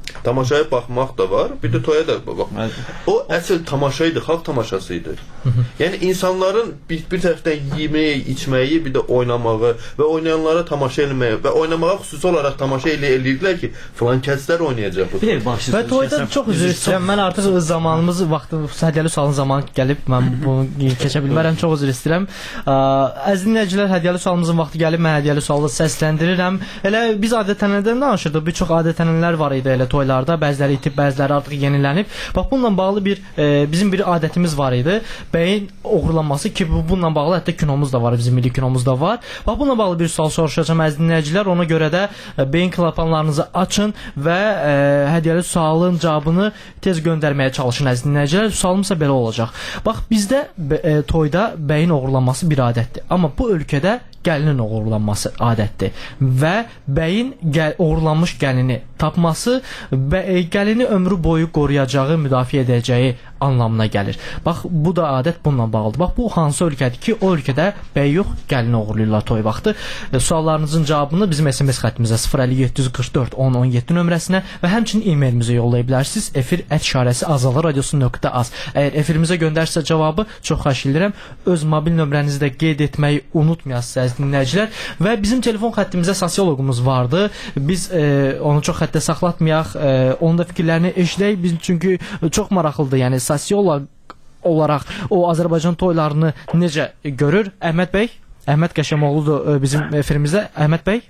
M: Tamaşaya baxmaq da var, bir də toya da bax. O əsl tamaşa idi, xalq tamaşası idi. Yəni insanların bir tərəfdən yeməyi, içməyi, bir də oynamağı və oynayanlara tamaşa etməyi və oynamağa xüsusi olaraq tamaşa eləyirdilər ki, filan kəslər oynayacaq.
L: Və toyda çox üzr istəyirəm. Mən artıq zamanımız, vaxtı, hədiyyəli sualın zamanı gəlib, mən bunu keçə bilmərəm, çox üzr istəyirəm. Əziz dinləyicilər, hədiyyəli sualımızın vaxtı gəlib, mən hədiyyəli sualı səsləndirirəm. Elə biz adət-ənənələrdən danışırdıq, bir çox adət-ənənələr var idi elə toylarda, bəziləri itib, bəziləri artıq yenilənib. Bax, bununla bağlı bizim bir adətimiz var idi. Bəyin oğurlanması ki, bununla bağlı hətta kinomuz da var, bizim milli kinomuz da var. Bax, bununla bağlı bir sual soruşacağım əziz dinləyicilər. Ona görə də beyin klapanlarınızı açın və hədiyyəli sualın cavabını tez göndərməyə çalışın əziz dinləyicilər. Sualım isə belə olacaq. Bax, bizdə toyda bəyin oğurlanması bir adətdir. Amma bu ölkədə gəlinin oğurlanması adətdir və bəyin oğurlanmış gəlini tapması gəlini ömrü boyu qoruyacağı, müdafiə edəcəyi anlamına gəlir. Bax, bu da adət bununla bağlıdır. Bax, bu hansı ölkədir ki, o ölkədə bəy yox, gəlini oğurlayırlar toy vaxtı. Suallarınızın cavabını bizim SMS xəttimizə 057441017 nömrəsinə və həmçinin e-mailimizə yollaya bilərsiniz. efir@azalaradiosu.az. Əgər efirimizə göndərsə cavabı, çox xahiş edirəm, öz mobil nömrənizi də qeyd etməyi unutmayasınız dinləyicilər. Və bizim telefon xəttimizə sosioloqumuz vardı. Biz onu çox xəttə saxlatmayaq, onun da fikirlərini eşidək, çünki çox maraqlıdır. Yəni sosioloq olaraq o Azərbaycan toylarını necə görür? Əhməd bəy, Əhməd Qəşəmoğludur bizim efirimizdə. Əhməd bəy.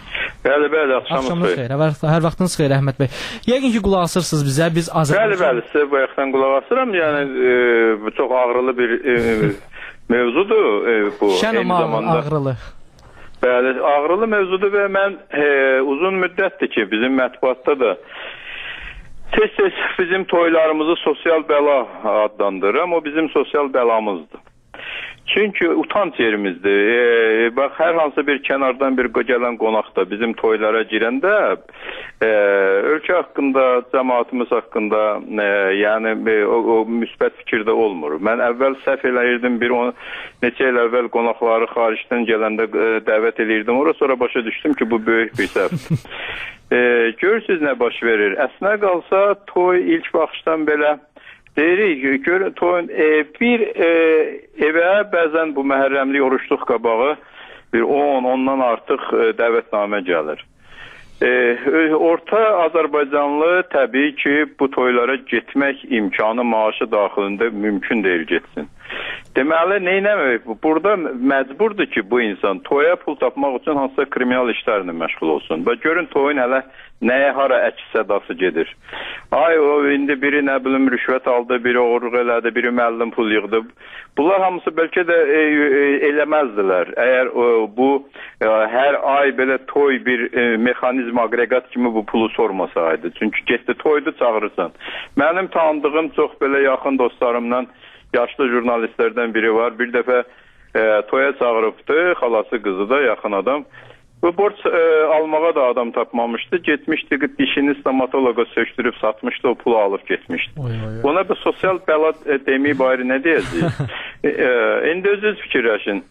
O: Bəli, axşamınız xeyir.
L: Hər vaxtınız xeyir Əhməd bəy. Yəqin ki, qulaq asırsınız bizə. Biz Azərbaycan
O: Bəli, sizə bu yaxdan qulaq asıram. Yəni çox ağrılı bir mövzudur bu.
L: Şən amma ağrılı.
O: Bəli, ağrılı mövzudur və mən uzun müddətdir ki, bizim mətbuatda da tez-tez bizim toylarımızı sosial bəla adlandırıram. O bizim sosial bəlamızdır. Çünki utanç yerimizdir. Bax, hər hansı bir kənardan bir gələn qonaq da bizim toylara girəndə ölkə haqqında, cəmaatımız haqqında yəni o müsbət fikirdə olmur. Mən əvvəl səhv eləyirdim, neçə il əvvəl qonaqları xaricdən gələndə dəvət eləyirdim. Sonra başa düşdüm ki, bu böyük bir səhvdir. Görürsünüz nə baş verir. Əslinə qalsa toy ilk baxışdan belə deyirik, toyun bir evə bəzən bu məhərrəmlik oruçluq qabağı bir 10-ondan artıq dəvətnamə gəlir. Orta Azərbaycanlı təbii ki, bu toylara getmək imkanı maaşı daxilində mümkün deyil getsin. Deməli, neynəmək? Burada məcburdur ki, bu insan toya pul tapmaq üçün hansısa kriminal işlərlə məşğul olsun. Və görün toyun hələ nəyə hara əks sədası gedir. Ay, o indi biri nə bilim rüşvət aldı, biri oğurluq elədi, biri müəllim pul yığdı. Bunlar hamısı bəlkə də eləməzdilər. Əgər bu hər ay belə toy bir mexanizm, aqreqat kimi bu pulu sormasaydı. Çünki getdi toydu çağırırsan. Mənim tanıdığım çox belə yaxın dostlarımdan yaşlı jurnalistlərdən biri var. Bir dəfə toya çağırıbdı, xalası qızı da yaxın adam. Bu borç almağa da adam tapmamışdı. Getmişdi, dişini stomatologa söktürüb satmışdı, o pulu alıb getmişdi. Ona bir sosial bəla deməyib ayrı nə deyəcəyik? İndi özünüz fikirləşin.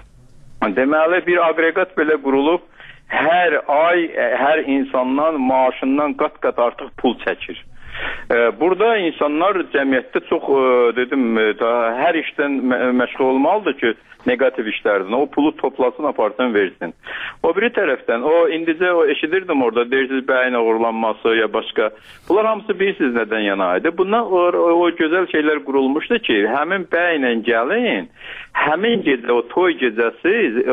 O: Deməli, bir aqreqat belə qurulub, hər ay hər insandan maaşından qat-qat artıq pul çəkir. Burada insanlar cəmiyyətdə çox dedim, hər işdən məşğul olmalıdır ki, negativ işlərdən. O pulu toplasın, aparsın, versin. O biri tərəfdən, indicə eşidirdim orada, deyirsiniz bəyin oğurlanması ya başqa. Bunlar hamısı bilirsiniz nədən yana idi. Bundan o gözəl şeylər qurulmuşdu ki, həmin bəylə gəlin, həmin gecə, o toy gecəsi,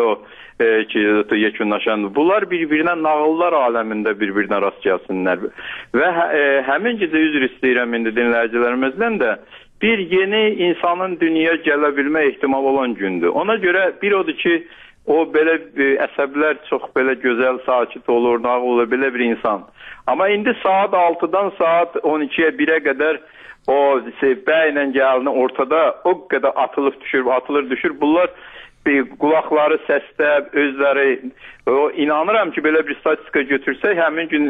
O: ki yekunlaşan, bunlar bir-birinə nağıllar aləmində bir-birinə rast gəlsinlər. Və həmin gecə üzr istəyirəm indi dinləyicilərimizdən də bir yeni insanın dünyaya gələ bilmə ehtimal olan gündür. Ona görə bir odur ki, o belə əsəblər çox belə gözəl, sakit olur, nağıl olur, belə bir insan. Amma indi saat 6-dan saat 12-yə 1-ə qədər o bəylə gəlini ortada o qədər atılır düşür. Bunlar qulaqları səsdə, özləri, inanıram ki, belə bir statistika götürsək, həmin gün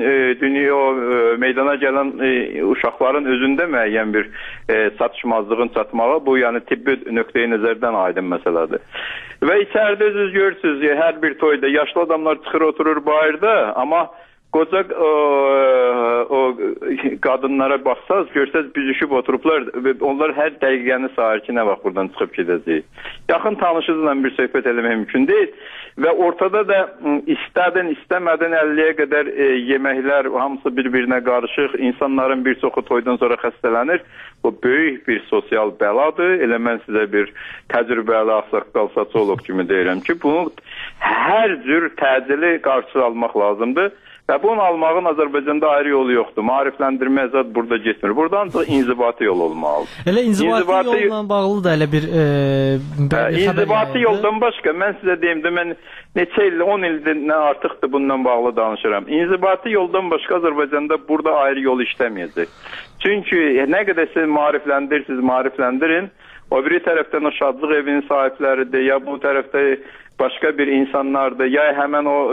O: dünya meydana gələn uşaqların özündə müəyyən bir çatışmazlığın çatmağı, bu yəni tibbi nöqteyi nəzərdən aydın məsələdir. Və içəridə özünüz görürsünüz, hər bir toyda yaşlı adamlar çıxır, oturur bayırda, amma qoca o qadınlara baxsaz, görsəz büzüşüb oturublar, onlar hər dəqiqəni sayır ki, nə vaxt buradan çıxıb gedəcək. Yaxın tanışınızla bir söhbət eləmək mümkün deyil və ortada da istədin, istəmədin 50-yə qədər yeməklər hamısı bir-birinə qarışıq, insanların bir çoxu toydan sonra xəstələnir. Bu böyük bir sosial bəladır. Elə mən sizə bir təcrübəli ağsaqqal sosioloq kimi deyirəm ki, bunu hər cür təcili qarşısı almaq lazımdır. Və bunu almağın Azərbaycanda ayrı yolu yoxdur. Maarifləndirmə zad burada getmir. Buradan ancaq inzibati yol olmalıdır.
L: Elə inzibati yolla bağlı da elə bir
O: inzibati yoldan başqa mən sizə deyim də mən neçə il, 10 ildən artıqdır bundan bağlı danışıram. İnzibati yoldan başqa Azərbaycanda burada ayrı yol işləməyəcək. Çünki nə qədər siz maarifləndirin, o biri tərəfdən o şadlıq evinin sahibləridir, ya bu tərəfdə başqa bir insanlardır, ya həmən o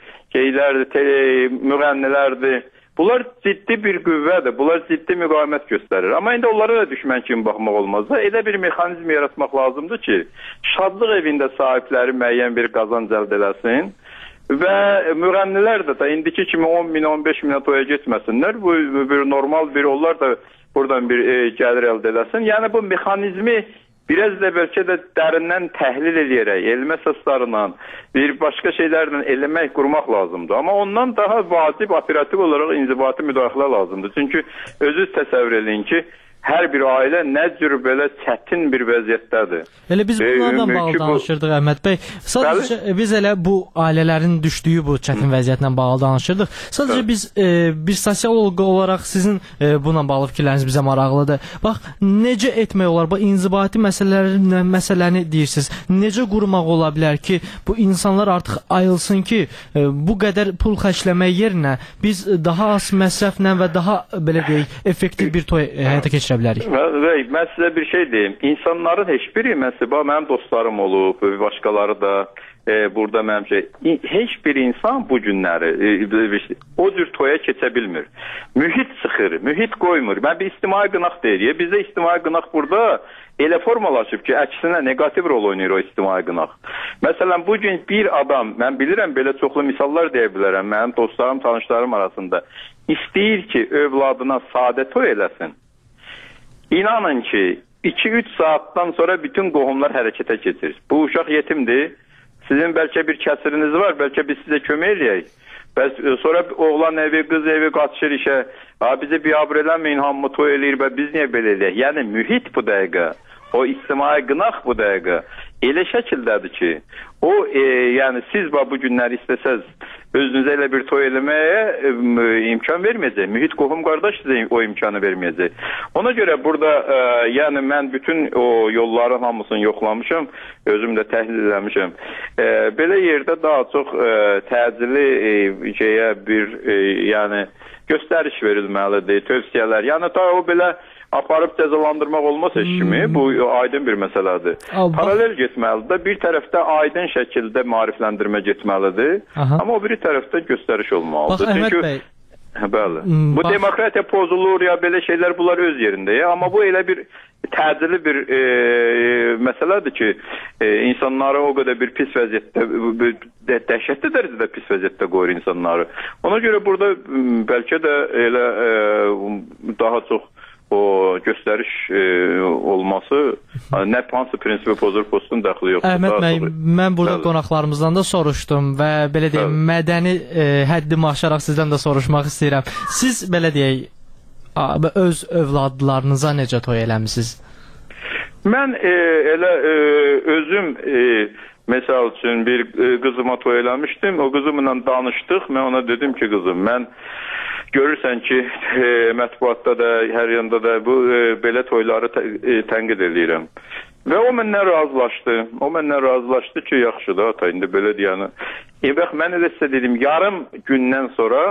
O: müğənnilərdir. Bunlar ciddi bir qüvvədir, bunlar ciddi müqavimət göstərir. Amma indi onlara da düşmən kimi baxmaq olmaz da. Elə bir mexanizm yaratmaq lazımdır ki, şadlıq evində sahibləri müəyyən bir qazanc əldə eləsin və müğənnilər də indiki kimi 10 min, 15 minə toya getməsinlər. Bu bir normal bir, onlar da buradan bir gəlir əldə eləsin. Yəni bu mexanizmi biraz da bəlkə də dərindən təhlil edərək, elmə əsaslarla, bir başqa şeylərlə eləmək, qurmaq lazımdır. Amma ondan daha vacib, operativ olaraq inzibati müdaxilə lazımdır. Çünki özünüz təsəvvür edin ki, hər bir ailə nə cür belə çətin bir vəziyyətdədir.
L: Elə biz bunlardan bağlı danışırdıq Əhməd bəy. Sadəcə biz elə bu ailələrin düşdüyü bu çətin vəziyyətlə bağlı danışırdıq. Sadəcə biz bir sosioloq olaraq sizin buna bağlı fikirləriniz bizə maraqlıdır. Bax, necə etmək olar? Bu inzibati məsələni deyirsiniz. Necə qurmaq ola bilər ki, bu insanlar artıq ayılsın ki, bu qədər pul xərcləmək yerinə biz daha az məsrəflə və daha belə deyək, effektiv bir toy həyata keçirə bilərik.
O: Mən sizə bir şey deyim. İnsanların heç biri, məsələn, mənim dostlarım olub, başqaları da burada mənim heç bir insan bu günləri o cür toya keçə bilmir. Mühit sıxır, mühit qoymur. Mən bir ictimai qınaq deyirik. Bizdə ictimai qınaq burada elə formalaşıb ki, əksinə negativ rol oynayır o ictimai qınaq. Məsələn, bugün bir adam, mən bilirəm, belə çoxlu misallar deyə bilərəm, mənim dostlarım, tanışlarım arasında istəyir ki, övladına sadə toy eləsin. İnanın ki, 2-3 saatdan sonra bütün qohumlar hərəkətə keçir. Bu uşaq yetimdir. Sizin bəlkə bir kəsiriniz var, bəlkə biz sizə kömək edək. Sonra oğlan evi, qız evi qaçışır işə. Bizi biabr eləməyin, hamı toy eləyir və biz niyə belə eləyək? Yəni mühit bu dəqiqə, o ictimai qınaq bu dəqiqə elə şəkildədir ki, o yəni siz bu günləri istəsəz özünüzə elə bir toy eləməyə imkan verməyəcək. Mühit qohum qardaş sizə o imkanı verməyəcək. Ona görə burada yəni mən bütün o yolların hamısını yoxlamışam, özüm də təhlil eləmişəm. Belə yerdə daha çox təcili bir yəni göstəriş verilməlidir, tövsiyələr. Yəni ta o belə aparıb cəzalandırmaq olmaz heç kimi. Bu aydın bir məsələdir. Paralel getməlidir. Bir tərəfdə aydın şəkildə maarifləndirmə getməlidir. Amma o biri tərəfdə göstəriş olmalıdır.
L: Bax, Əhməd bəy.
O: Bəli. Bu demokratiya pozulur ya belə şeylər bunlar öz yerində. Amma bu elə bir təcili bir məsələdir ki, insanları o qədər bir pis vəziyyətdə, dəhşətli dərəcədə pis vəziyyətdə qoyur insanları. Ona görə burada bəlkə də elə daha çox o göstəriş olması nə hansı prinsipi pozur, postun dəxli yoxdur.
L: Əhməd bəy, mən burada qonaqlarımızdan da soruşdum və belə deyək, mədəni həddimi aşaraq sizdən də soruşmaq istəyirəm. Siz belə deyək, öz övladlarınıza necə toy eləmisiniz?
O: Mən elə özüm məsəl üçün bir qızıma toy eləmişdim. O qızımla danışdıq. Mən ona dedim ki, qızım, mən görürsən ki, mətbuatda da, hər yanda da bu belə toyları tənqid edirəm. Və o məndən razılaşdı. O məndən razılaşdı ki, yaxşı da, ata, indi belə deyəni. Bax, mən elə sizə dedim, yarım gündən sonra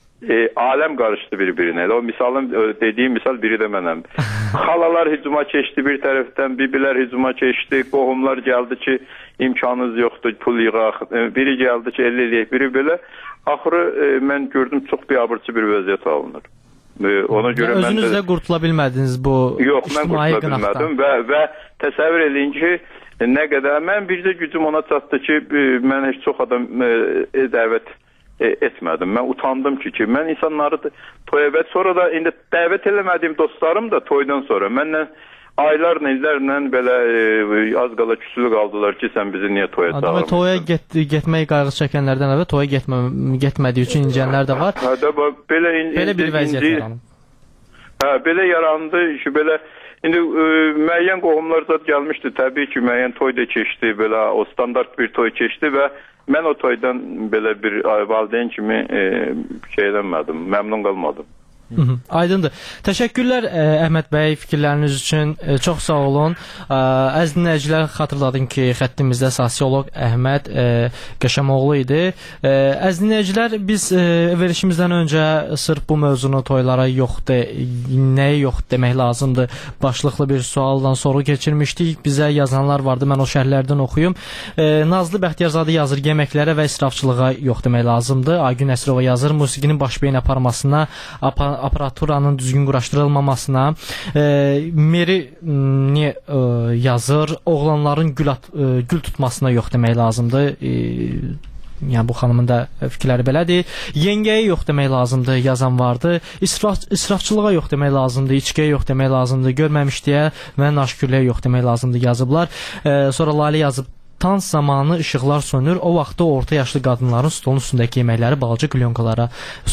O: aləm qarışdı bir-birinə. O misalın, dediyim misal biri də mənəm. Xalalar hücuma keçdi bir tərəfdən, bibilər hücuma keçdi, qohumlar gəldi ki, imkanınız yoxdur, pul yığaq. Biri gəldi ki, 50 eləyək, biri belə. Axırı mən gördüm, çox biabırçı bir vəziyyət alınır. Ona görə
L: özünüz də qurtula bilmədiniz bu ictimai qınaqdan.
O: Və təsəvvür edin ki, nə qədər, mən bircə gücüm ona çatdı ki, mən heç çox adam dəvət etmədim. Mən utandım ki, mən insanları toya və sonra da indi dəvət eləmədiyim dostlarım da toydan sonra məndən aylarla, illərlə belə az qala küsülü qaldılar ki, sən bizi niyə toya çağırmırsan?
L: Toya getmək qayğısı çəkənlərdən əvvəl toya getmədiyi üçün incəyənlər də var.
O: Belə
L: bir vəziyyət yaranıb.
O: Belə yarandı ki, belə indi müəyyən qohumlar zat gəlmişdi. Təbii ki, müəyyən toy da keçdi, belə o standart bir toy keçdi və mən o toydan belə bir valideyn kimi şey eləmədim, məmnun qalmadım.
L: Aydındır. Təşəkkürlər Əhməd bəy fikirləriniz üçün. Çox sağ olun. Əziz dinləyicilər, xatırladım ki, xəttimizdə sosioloq Əhməd Qəşəmoğlu idi. Əziz dinləyicilər, biz verilişimizdən öncə sırf bu mövzunu toylara nəyə yox demək lazımdır başlıqlı bir sualdan soru keçirmişdik. Bizə yazanlar vardı, mən o şərhlərdən oxuyum. Nazlı Bəxtiyarzadə yazır, yeməklərə və israfçılığa yox demək lazımdır. Aygün Əsrova yazır, musiqinin baş beyin aparmasına, aparaturanın düzgün quraşdırılmamasına. Meri yazır, oğlanların gül tutmasına yox demək lazımdır. Yəni bu xanımın da fikirləri belədir. Yengəyə yox demək lazımdır, yazan vardı. İsrafçılığa yox demək lazımdır, içkiyə yox demək lazımdır, görməmişliyə və naşükürlüyə yox demək lazımdır yazıblar. Sonra Lalə yazıb, dans zamanı işıqlar sönür, o vaxtda orta yaşlı qadınların stolun üstündəki yeməkləri balaca qlyonkalara,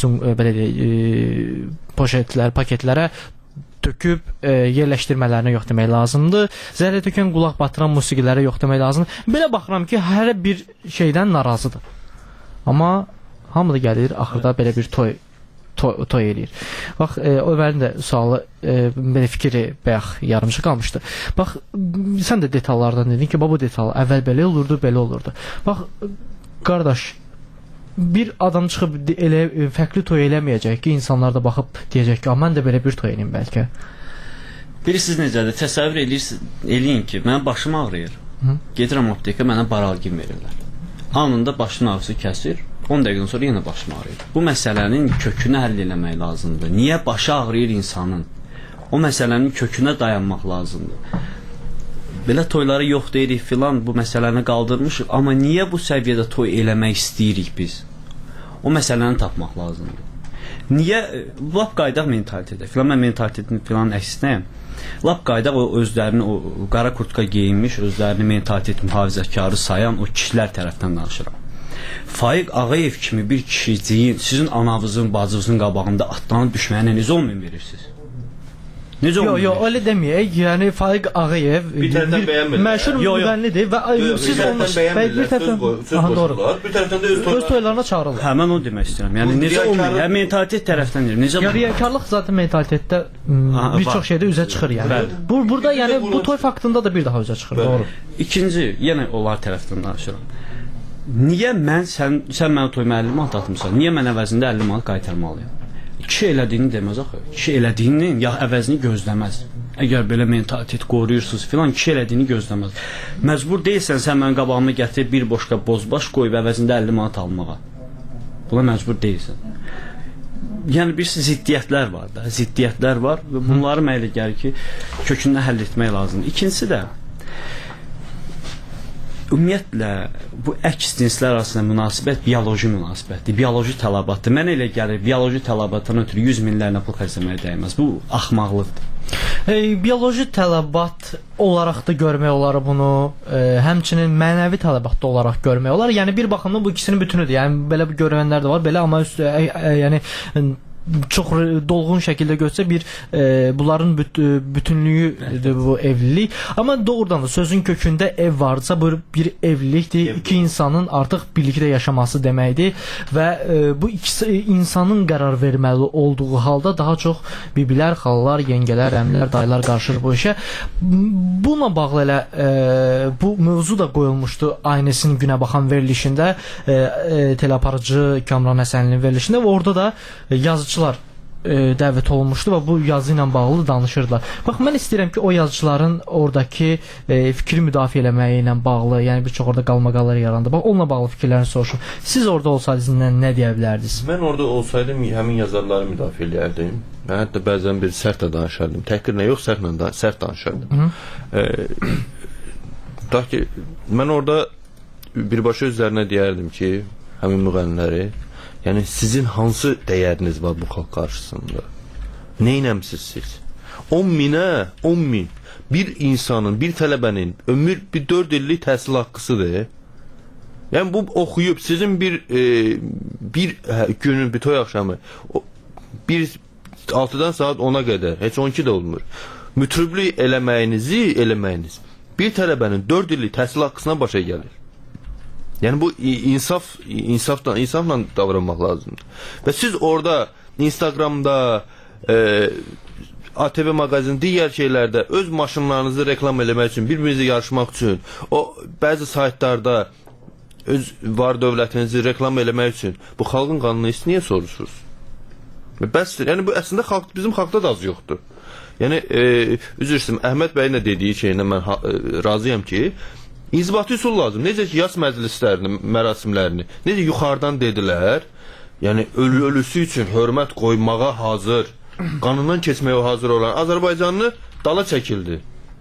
L: paketlərə töküb yerləşdirmələrinə yox demək lazımdır. Zərrə tökən qulaq batıran musiqilərə yox demək lazımdır. Belə baxıram ki, hər bir şeydən narazıdır. Amma hamı da gəlir, axırda belə bir toy eləyir. Bax, Ömərin də sualı, belə fikri bayaq yarımçı qalmışdı. Bax, sən də detallardan dedin ki, bu detal əvvəl belə olurdu, belə olurdu. Bax, qardaş, bir adam çıxıb elə fərqli toy eləməyəcək ki, insanlar da baxıb deyəcək ki, mən də belə bir toy eləyim bəlkə.
N: Bilirsiniz necədir? Təsəvvür eləyin ki, mənim başım ağrıyır. Gedirəm aptekə, mənə baralgin verirlər. Anında başın ağrısı kəsir, 10 dəqiqədən sonra yenə başım ağrıyır. Bu məsələnin kökünü həll eləmək lazımdır. Niyə başı ağrıyır insanın? O məsələnin kökünə dayanmaq lazımdır. Belə toyları yox deyirik filan, bu məsələni qaldırmışıq, amma niyə bu səviyyədə toy eləmək istəyirik biz? O məsələni tapmaq lazımdır. Niyə? Lap qaydaq mentalitetə filan, mən mentalitetin filan əksinəyəm. Lap qaydaq o özlərini, o qara kurtka geyinmiş, özlərini mentalitet mühafizəkarı sayan o kişilər tərəfdən danışıram. Faiq Ağayev kimi bir kişiciyin sizin anavızın, bacınızın qabağında atlanıb düşməyinə necə olmayın verirsiniz?
L: Yox, öyle deməyək. Yəni Faiq Ağayev məşhur müğənnidir və siz onu bir tərəfdən
M: bir tərəfdən də
L: öz toylarına çağırırlar.
N: Hə, mən onu demək istəyirəm. Yəni necə olmayın? Hə, mentalitet tərəfdən deyirəm. Necə?
L: Riyakarlıq zaten mentalitetdə bir çox şeydə üzə çıxır yəni. Burada yəni bu toy faktında da bir daha üzə çıxır, doğru.
N: İkinci, yenə onlar tərəfdən danışıram. Niyə sən mənə toy 50 manat atmısan? Niyə mən əvəzində 50 manat qaytarmalıyam? Kişi elədiyini deməz axı. Kişi elədiyinin ya əvəzini gözləməz. Əgər belə mentalitet qoruyursunuz filan, kişi elədiyini gözləməz. Məcbur deyilsən sən mənim qabağıma gətirib bir boşqa bozbaş qoyub əvəzində 50 manat almağa. Buna məcbur deyilsən. Yəni bir ziddiyyətlər var da, ziddiyyətlər var və bunları mənə elə gəlir ki, kökündən həll etmək lazımdır. İkincisi də ümumiyyətlə bu əks cinslər arasında münasibət bioloji münasibətdir, bioloji tələbatdır. Mən elə gəlir, bioloji tələbatdan ötürü 100 minlərlə pul xərcləməyə dəyməz. Bu axmaqlıqdır.
L: Bioloji tələbat olaraq da görmək olar bunu, həmçinin mənəvi tələbat da olaraq görmək olar. Yəni bir baxımdan bu ikisinin bütünüdür. Yəni belə görənlər də var, belə amma yəni çox dolğun şəkildə götürsə bunların bütünlüyüdür bu evlilik. Amma doğrudan da sözün kökündə ev varsa bu bir evlilikdir. İki insanın artıq birlikdə yaşaması deməkdir və bu ikisi insanın qərar verməli olduğu halda daha çox bibilər, xalalar, yengələr, əmlər, dayılar qarışır bu işə. Bununla bağlı elə bu mövzu da qoyulmuşdu Aynəsin Günə Baxan verilişində, teleaparıcı Kamran Həsənlinin verilişində və orada da yazıcılar dəvət olunmuşdu və bu yazı ilə bağlı danışırdılar. Bax, mən istəyirəm ki, o yazıcıların oradakı fikri müdafiə eləməyi ilə bağlı, yəni bir çox orada qalmaqallar yarandı. Bax, onunla bağlı fikirlərini soruşum. Siz orada olsaydınız nə deyə bilərdiniz?
M: Mən orada olsaydım həmin yazarları müdafiə eləyərdim. Mən hətta bəzən bir sərtlə danışardım. Təhqirlə yox, sərt danışardım. Tutaq ki, mən orada birbaşa özlərinə deyərdim ki, həmin müğənniləri, Yəni sizin hansı dəyəriniz var bu xalq qarşısında? Neynəmsiz siz? 10 min bir insanın, bir tələbənin ömür bir 4 illik təhsil haqqısıdır. Yəni bu oxuyub sizin bir günün bir toy axşamı 6-dan saat 10-a qədər, heç 12 də olmur. Mütriblik eləməyiniz bir tələbənin 4 illik təhsil haqqısına başa gəlir. Yəni bu insafla davranmaq lazımdır. Və siz orada Instagramda, ATV mağazin, digər şeylərdə öz maşınlarınızı reklam eləmək üçün, bir-birinizlə yarışmaq üçün, o bəzi saytlarda öz var dövlətinizi reklam eləmək üçün bu xalqın qanunu niyə soruşursunuz? Bəsdir. Yəni bu əslində bizim xalqda da az yoxdur. Yəni üzr istəyirəm, Əhməd bəyin də dediyi şeylə mən razıyam ki, inzibati üsul lazım. Necə ki, yas məclislərini, mərasimlərini, necə yuxarıdan dedilər, yəni ölüsü üçün hörmət qoymağa hazır, qanundan keçməyə hazır olan Azərbaycanlı dala çəkildi.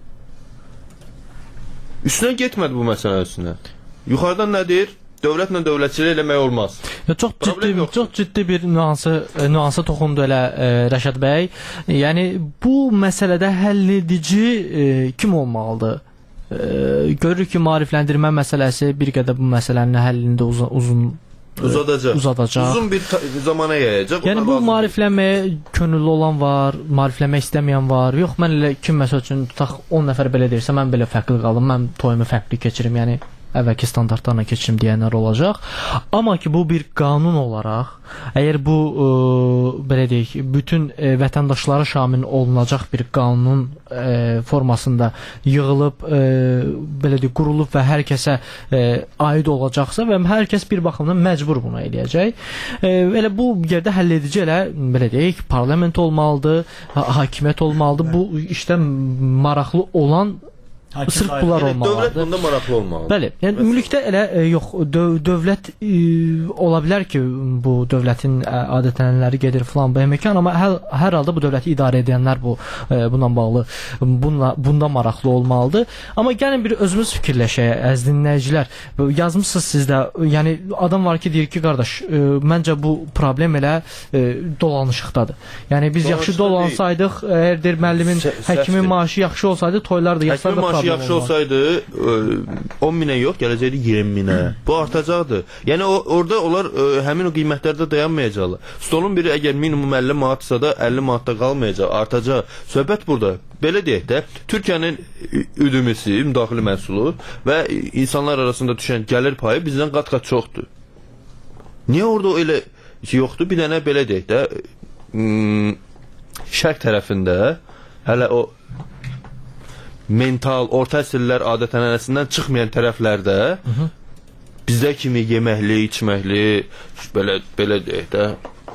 M: Üstünə getmədi bu məsələ üstünə. Yuxarıdan nə deyir? Dövlətlə dövlətçilik eləmək olmaz.
L: Çox ciddi bir nüansa toxundu elə Rəşad bəy. Yəni bu məsələdə həlledici kim olmalıdır? Görürük ki, maarifləndirmə məsələsi bir qədər bu məsələnin həllində uzadacaq.
M: Uzun bir zamana yayacaq.
L: Yəni bu maariflənməyə könüllü olan var, maariflənmək istəməyən var. Yox, mən elə kim məsəl üçün tutaq 10 nəfər belə deyirsə, mən belə fərqli qalım, mən toyumu fərqli keçirim. Yəni əvvəlki standartlarla keçirim deyənlər olacaq. Amma ki, bu bir qanun olaraq, əgər bu belə deyək, bütün vətəndaşlara şamil olunacaq bir qanun formasında yığılıb, belə deyək, qurulub və hər kəsə aid olacaqsa və hər kəs bir baxımdan məcbur bunu eləyəcək. Elə bu yerdə həlledici elə, belə deyək, parlament olmalıdır, hakimiyyət olmalıdır. Bu işdə maraqlı olan sırf bunlar olmalıdır.
M: Dövlət bunda maraqlı olmalıdır.
L: Bəli, yəni ümumilikdə elə yox, dövlət ola bilər ki, bu dövlətin adət-ənənələri gedir filan bu mekan, amma hər halda bu dövləti idarə edənlər bununla bağlı bunda maraqlı olmalıdır. Amma gəlin bir özümüz fikirləşək, əziz dinləyicilər. Yazmısınız siz də, yəni adam var ki, deyir ki, qardaş, məncə bu problem elə dolanışıqdadır. Yəni biz yaxşı dolansaydıq, əgər deyir müəllimin, həkimin maaşı yaxşı olsaydı, toylar da yaxşı
M: yaxşı olsaydı 10 minə yox, gələcəkdi 20 minə. Bu artacaqdır. Yəni orada onlar həmin o qiymətlərdə dayanmayacaqlar. Stolun biri əgər minimum 50 manatsa da 50 manatda qalmayacaq, artacaq. Söhbət burada. Belə deyək də, Türkiyənin üdümüsü, müdaxili məhsulu və insanlar arasında düşən gəlir payı bizdən qat-qat çoxdur. Niyə orada elə yoxdur? Bir dənə belə deyək də, şərq tərəfində hələ o mental, orta əsrlər adət-ənənəsindən çıxmayan tərəflərdə bizdə kimi yeməkli, içməkli, belə deyək də,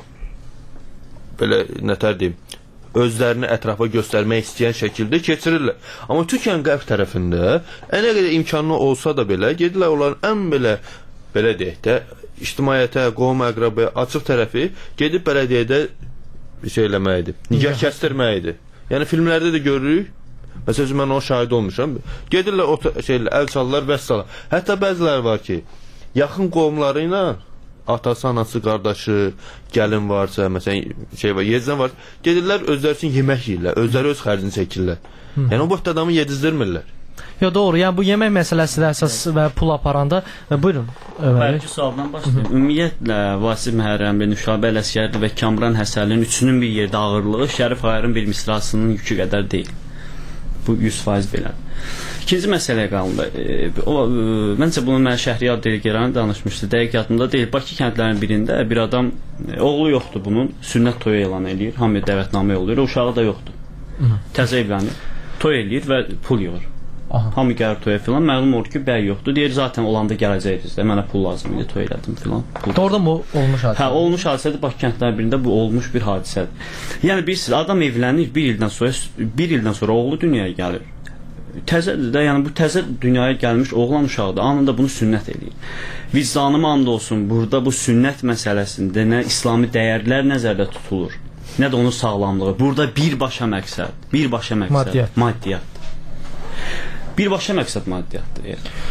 M: belə nətər deyim, özlərini ətrafa göstərmək istəyən şəkildə keçirirlər. Amma Türkiyənin qərb tərəfində nə qədər imkanlı olsa da belə, gedirlər onların ən belə deyək də, ictimaiyyətə, qohum əqrabaya açıq tərəfi gedib bələdiyyədə şey eləməkdir, nigah kəstirməkdir. Yəni filmlərdə də görürük. Məsələn, mən o şahid olmuşam. Gedirlər, əl çalırlar və s. Hətta bəziləri var ki, yaxın qohumları ilə atası, anası, qardaşı, gəlin varsa, məsələn, yezən var, gedirlər, özləri üçün yemək yiyirlər, özləri öz xərcini çəkirlər. Yəni, o vaxt adamı yedizdirmirlər.
L: Ya doğru, yəni bu yemək məsələsi də əsas və pul aparanda, buyurun.
N: Bəlkə sualdan başlayayım. Ümumiyyətlə, Vasif Məhərrəmli, Nüşabə Ələsgərli və Kamran Həsənlinin üçünün bir yerdə ağırlığı Şərif Hayarın bir misrasının yükü qədər deyil. Bu 100% belədir. İkinci məsələyə qaldı. Məncə bunu mən Şəhriyar Delgeranı danışmışdı. Dəqiq yadımda deyil. Bakı kəndlərinin birində bir adam, oğlu yoxdur bunun, sünnət toyu elan eləyir. Hamıya dəvətnamə yollayır. O uşağı da yoxdur. Təzə evlənir. Toy eləyir və pul yığır. Hamı gəlir toya filan. Məlum olur ki, bəy yoxdur. Deyir, zaten olanda gələcəkdir. Mənə pul lazım idi, toy elədim filan.
L: Doğrudan bu olmuş hadisə.
N: Hə, olmuş hadisədir. Bakı kəndlərinin birində bu olmuş bir hadisədir. Yəni bilirsiniz, adam evlənir, bir ildən sonra oğlu dünyaya gəlir. Təzədir də, yəni bu təzə dünyaya gəlmiş oğlan uşaqdır. Anında bunu sünnət eləyir. Vicdanıma and olsun, burada bu sünnət məsələsində nə İslami dəyərlər nəzərdə tutulur, nə də onun sağlamlığı. Burada birbaşa məqsəd,
L: Maddiyyat.
N: Birbaşa məqsəd maddiyyatdır.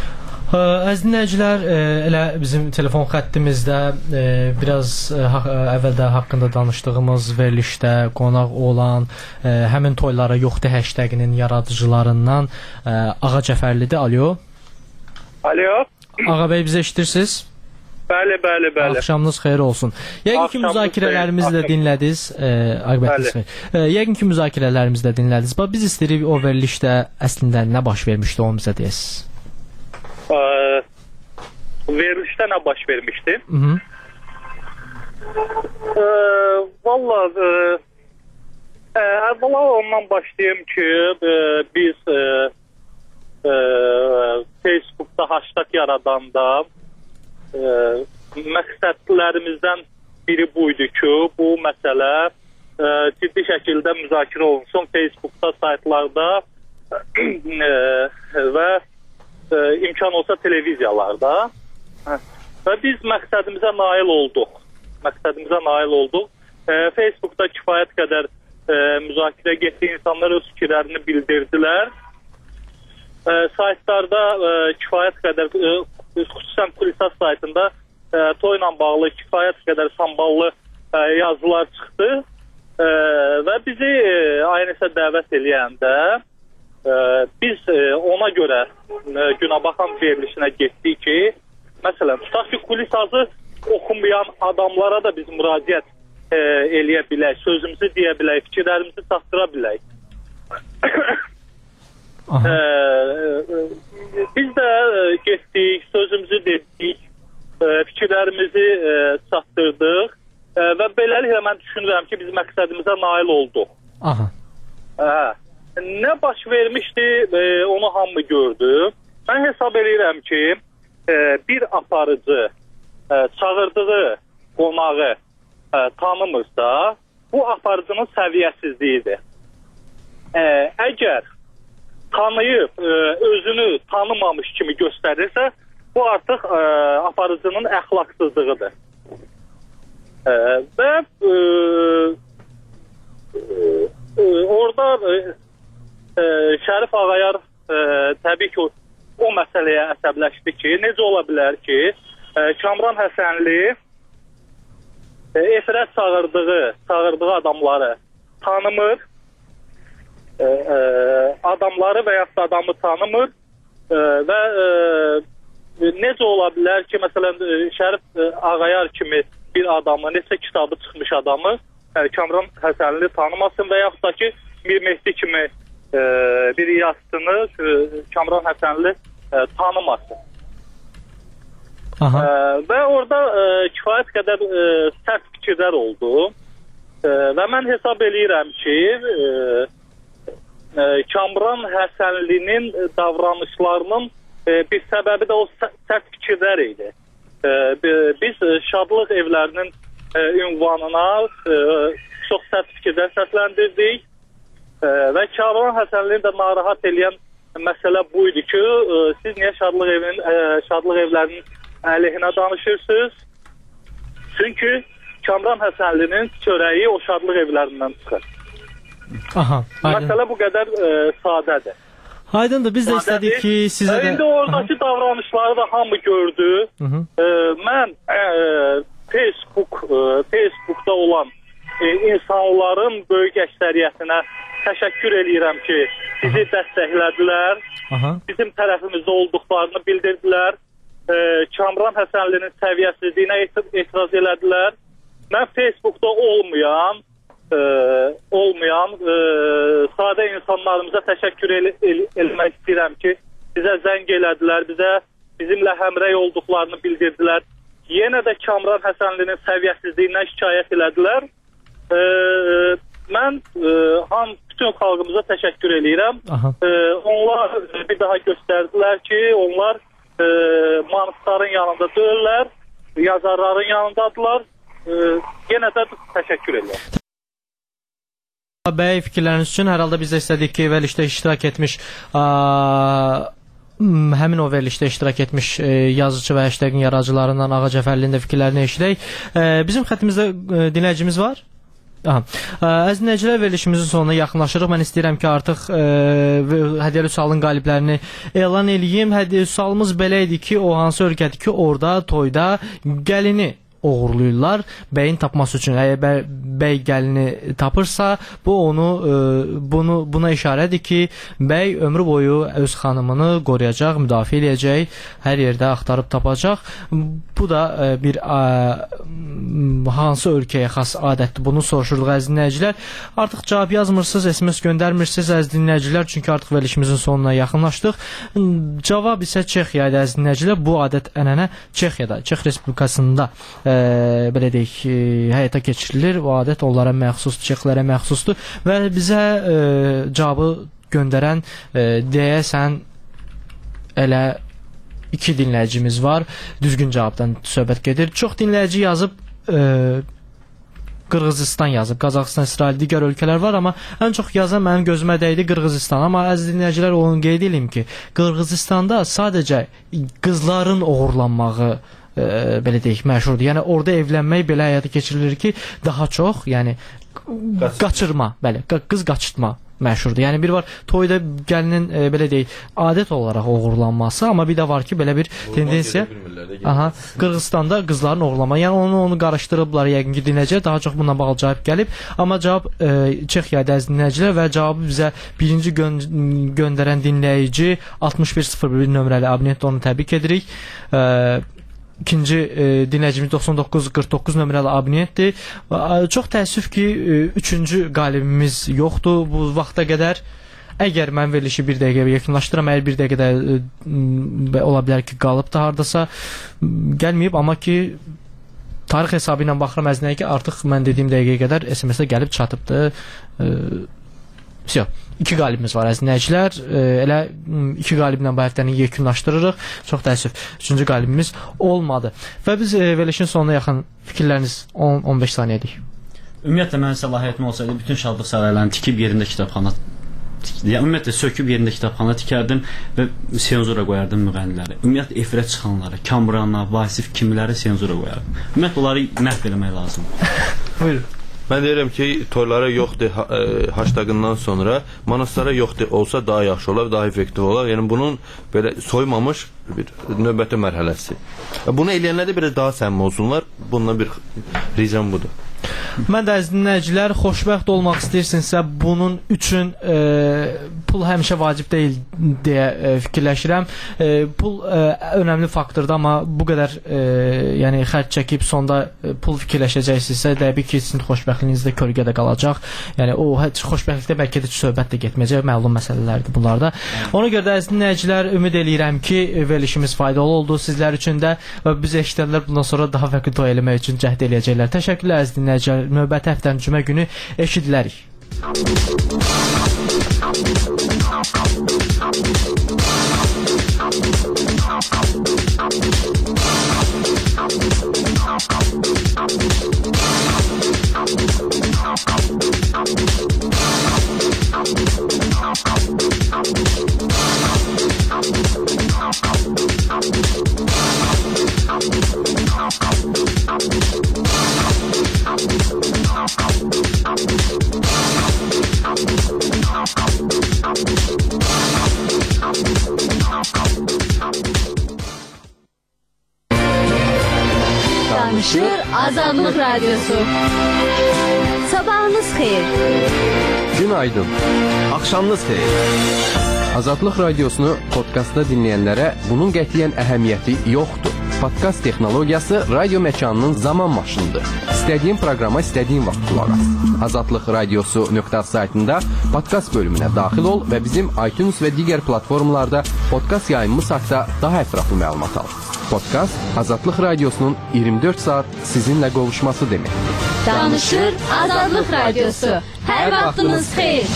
L: Əziz dinləyicilər, elə bizim telefon xəttimizdə biraz əvvəldə haqqında danışdığımız verilişdə qonaq olan həmin toylara yoxdur hashtaginin yaradıcılarından Ağa Cəfərlidir. Alo.
C: Alo.
L: Ağa bəy, bizi eşidirsiniz?
C: Bəli.
L: Axşamınız xeyir olsun. Yəqin ki, müzakirələrimizi də dinlədiniz. Yəqin ki, müzakirələrimizi də dinlədiniz. Biz istəyirik o verilişdə əslində nə baş vermişdi, onu bizə deyəsiniz.
C: Verilişdə nə baş vermişdi? Valla əvvəla ondan başlayayım ki, biz Facebook'da hashtag yaradanda məqsədlərimizdən biri buydu ki, bu məsələ ciddi şəkildə müzakirə olunsun Facebook'da, saytlarda və imkan olsa televiziyalarda. Və biz məqsədimizə nail olduq. Facebook'da kifayət qədər müzakirə getdi, insanlar öz fikirlərini bildirdilər. Saytlarda kifayət qədər, xüsusən Kulisas saytında toyla bağlı kifayət qədər samballı yazılar çıxdı və bizi Aynisə dəvət eləyəndə biz ona görə Günəbaxan verilişinə getdik ki, məsələn, tutaq ki, Kulisazı oxunmayan adamlara da biz müraciət eləyə bilək, sözümüzü deyə bilək, fikirlərimizi çatdıra bilək. Biz də getdik, sözümüzü dedik, fikirlərimizi çatdırdıq və beləliklə mən düşünürəm ki, biz məqsədimizə nail olduq. Nə baş vermişdi, onu hamı gördü. Mən hesab edirəm ki, bir aparıcı çağırdığı qonağı tanımırsa, bu aparıcının səviyyəsizliyidir. Əgər tanıyıb, özünü tanımamış kimi göstərirsə, bu artıq aparıcının əxlaqsızlığıdır. Və orada Şərif Ağayar təbii ki, o məsələyə əsəbləşdi ki, necə ola bilər ki, Kamran Həsənli efirə çağırdığı adamları tanımır, adamları və yaxud adamı tanımır və necə ola bilər ki, məsələn, Şərif Ağayar kimi bir adamı, neçə kitabı çıxmış adamı Kamran Həsənli tanımasın və yaxud da ki, Mir Mehdi kimi bir yazısını Kamran Həsənli tanımasın. Və orada kifayət qədər sərt fikirlər oldu və mən hesab eləyirəm ki, Kamran Həsənlinin davranışlarının bir səbəbi də o sərt fikirlər idi. Biz Şadlıq evlərinin ünvanına çox sərt fikirlər səsləndirdik və Kamran Həsənlini də narahat eləyən məsələ buydu ki, siz niyə Şadlıq evlərinin əleyhinə danışırsınız? Çünki Kamran Həsənlinin çörəyi o Şadlıq evlərindən çıxır. Məsələ bu qədər sadədir.
L: Aydındır, biz də istədik ki, sizə də...
C: İndi oradakı davranışları da hamı gördü. Mən Facebook'da olan insanların böyük əksəriyyətinə təşəkkür eləyirəm ki, bizi dəstəklədilər, bizim tərəfimizdə olduqlarını bildirdilər, Kamran Həsənlinin səviyyəsizliyinə etiraz elədilər. Mən Facebook'da olmayan sadə insanlarımıza təşəkkür eləmək istəyirəm ki, bizə zəng elədilər, bizimlə həmrəy olduqlarını bildirdilər. Yenə də Kamran Həsənlinin səviyyəsizliyindən şikayət elədilər. Mən bütün xalqımıza təşəkkür eləyirəm. Onlar bir daha göstərdilər ki, onlar manifestların yanında deyirlər, yazarların yanındadılar. Yenə də təşəkkür edirəm.
L: Bəy, fikirləriniz üçün hər halda biz də istədik ki, verilişdə iştirak etmiş həmin o verilişdə iştirak etmiş yazıcı və hashtagin yaradıcılarından Ağa Cəfərlinin də fikirlərini eşidək. Bizim xəttimizdə dinləyicimiz var. Əziz dinləyicilər, verilişimizin sonuna yaxınlaşırıq. Mən istəyirəm ki, artıq hədiyyəli sualın qaliblərini elan eləyim. Hədiyyəli sualımız belə idi ki, o hansı ölkədir ki, orada toyda gəlini oğurluyurlar bəyin tapması üçün. Əgər bəy gəlini tapırsa, bu buna işarədir ki, bəy ömrü boyu öz xanımını qoruyacaq, müdafiə edəcək, hər yerdə axtarıb tapacaq. Bu da bir hansı ölkəyə xas adətdir, bunu soruşurduq əziz dinləyicilər. Artıq cavab yazmırsınız, SMS göndərmirsiniz əziz dinləyicilər, çünki artıq verilişimizin sonuna yaxınlaşdıq. Cavab isə Çexiyada əziz dinləyicilər. Bu adət ənənə Çexiyada, Çex Respublikasında belə deyək, həyata keçirilir. Bu adət onlara məxsusdur, çexlərə məxsusdur və bizə cavabı göndərən deyəsən elə 2 dinləyicimiz var. Düzgün cavabdan söhbət gedir. Çox dinləyici yazıb Qırğızistan yazıb, Qazaxıstan, İsrail, digər ölkələr var, amma ən çox yazan mənim gözümə dəydi Qırğızistan. Amma əziz dinləyicilər, onu qeyd edeyim ki, Qırğızistanda sadəcə qızların oğurlanmağı belə deyək, məşhurdur. Yəni orada evlənmək belə həyata keçirilir ki, daha çox, yəni qaçırma, bəli, qız qaçırtma məşhurdur. Yəni bir var toyda gəlinin belə deyək, adət olaraq oğurlanması, amma bir də var ki, belə bir tendensiya. Qırğızistanda qızların oğurlanması. Yəni onu qarışdırıblar, yəqin ki, dinləyicilər daha çox bununla bağlı cavab gəlib. Amma cavab Çexiyada əziz dinləyicilər və cavabı bizə birinci göndərən dinləyici 6101 nömrəli abunentdir, onu təbrik edirik. İkinci dinləyicimiz 9949 nömrəli abunentdir. Çox təəssüf ki, üçüncü qalibimiz yoxdur bu vaxta qədər. Əgər mən verilişi bir dəqiqəyə yaxınlaşdıram, əgər bir dəqiqədə ola bilər ki, qalıb da hardasa gəlməyib, amma ki, tarix hesabı ilə baxıram əzinəyə ki, artıq mən dediyim dəqiqəyə qədər SMS-ə gəlib çatıbdır. 2 qalibimiz var əziz dinləyicilər. Elə 2 qaliblə bu həftəni yekunlaşdırırıq. Çox təəssüf, 3-cü qalibimiz olmadı. Və biz verilişin sonuna yaxın fikirləriniz 10-15 saniyəlik.
N: Ümumiyyətlə mənim səlahiyyətim olsaydı bütün şadlıq saraylarını tikib yerində kitabxana ümumiyyətlə söküb yerində kitabxana tikərdim və senzura qoyardım müğənniləri. Ümumiyyətlə efirə çıxanları, Kamranlar, Vasif kimləri senzura qoyardım. Ümumiyyətlə onları məhv eləmək lazımdır.
L: Buyurun.
M: Mən deyirəm ki, toylara yoxdur hashtagından sonra monastara yoxdur olsa daha yaxşı olar, daha effektiv olar. Yəni bunun belə soymamış bir növbəti mərhələsi. Bunu eləyənlər də biraz daha səmimi olsunlar. Bundan bir ricam budur.
L: Mən də əziz dinləyicilər, xoşbəxt olmaq istəyirsinizsə bunun üçün pul həmişə vacib deyil deyə fikirləşirəm. Pul önəmli faktordur, amma bu qədər yəni xərc çəkib sonda pul fikirləşəcəksinizsə, təbii ki, sizin xoşbəxtliyiniz də kölgədə qalacaq. Yəni o xoşbəxtlikdə bəlkə də söhbət də getməyəcək, məlum məsələlərdir bunlar da. Ona görə də əziz dinləyicilər, ümid eləyirəm ki, verilişimiz faydalı oldu sizlər üçün də və biz eşidənlər bundan sonra daha fərqli toy eləmək üçün cəhd eləyəcəklər. Təşəkkürlər əziz dinləyicilər. Növbəti həftənin cümə günü eşidilərik.
P: Danışır Azadlıq Radyosu. Sabahınız xeyir.
Q: Günaydın. Axşamınız xeyir. Azadlıq Radiosunu podkastda dinləyənlərə bunun qətiyyən əhəmiyyəti yoxdur. Podkast texnologiyası radio məkanının zaman maşınıdır. İstədiyin proqrama istədiyin vaxt qulaq as. Azadlıq Radiosu.az saytında podkast bölümünə daxil ol və bizim iTunes və digər platformalarda podkast yayımımız haqqında daha ətraflı məlumat al. Podkast Azadlıq Radiosunun 24 saat sizinlə qovuşması deməkdir.
P: Danışır Azadlıq Radiosu. Hər vaxtınız xeyir.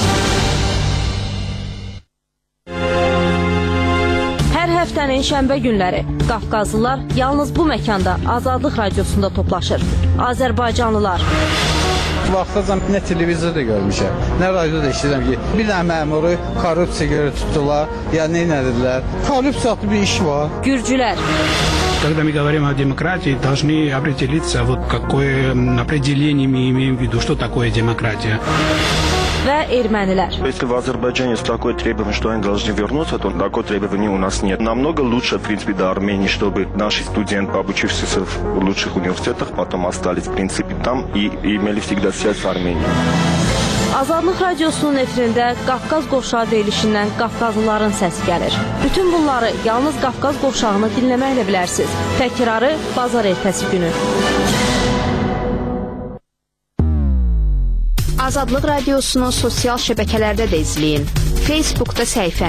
R: Hər həftənin şənbə günləri Qafqazlılar yalnız bu məkanda Azadlıq Radiosunda toplaşır. Azərbaycanlılar.
S: Vaxtacan nə televizorda görmüşəm, nə radioda eşidirəm ki, bir dənə məmuru korrupsiya görə tutdular, ya nə edilər. Korrupsiyalı bir iş var.
R: Gürcülər.
T: Когда мы говорим о демократии, должны определиться, вот какое определение мы имеем в виду, что такое демократия.
R: Və ermənilər.
I: Если в Азербайджане есть такое требование, что они должны вернуться, то такое требование у нас нет. Намного лучше, в принципе, до Армении, чтобы наши студенты, обучившиеся в лучших университетах, потом остались, в принципе, там и имели всегда связь с Арменией.
R: Azadlıq Radiosunun efirində Qafqaz qovşağı verilişindən Qafqazlıların səsi gəlir. Bütün bunları yalnız Qafqaz qovşağını dinləməklə bilərsiniz. Təkrarı bazar ertəsi günü.
U: Azadlıq Radiosunu sosial şəbəkələrdə də izləyin. Facebookda səhifəmiz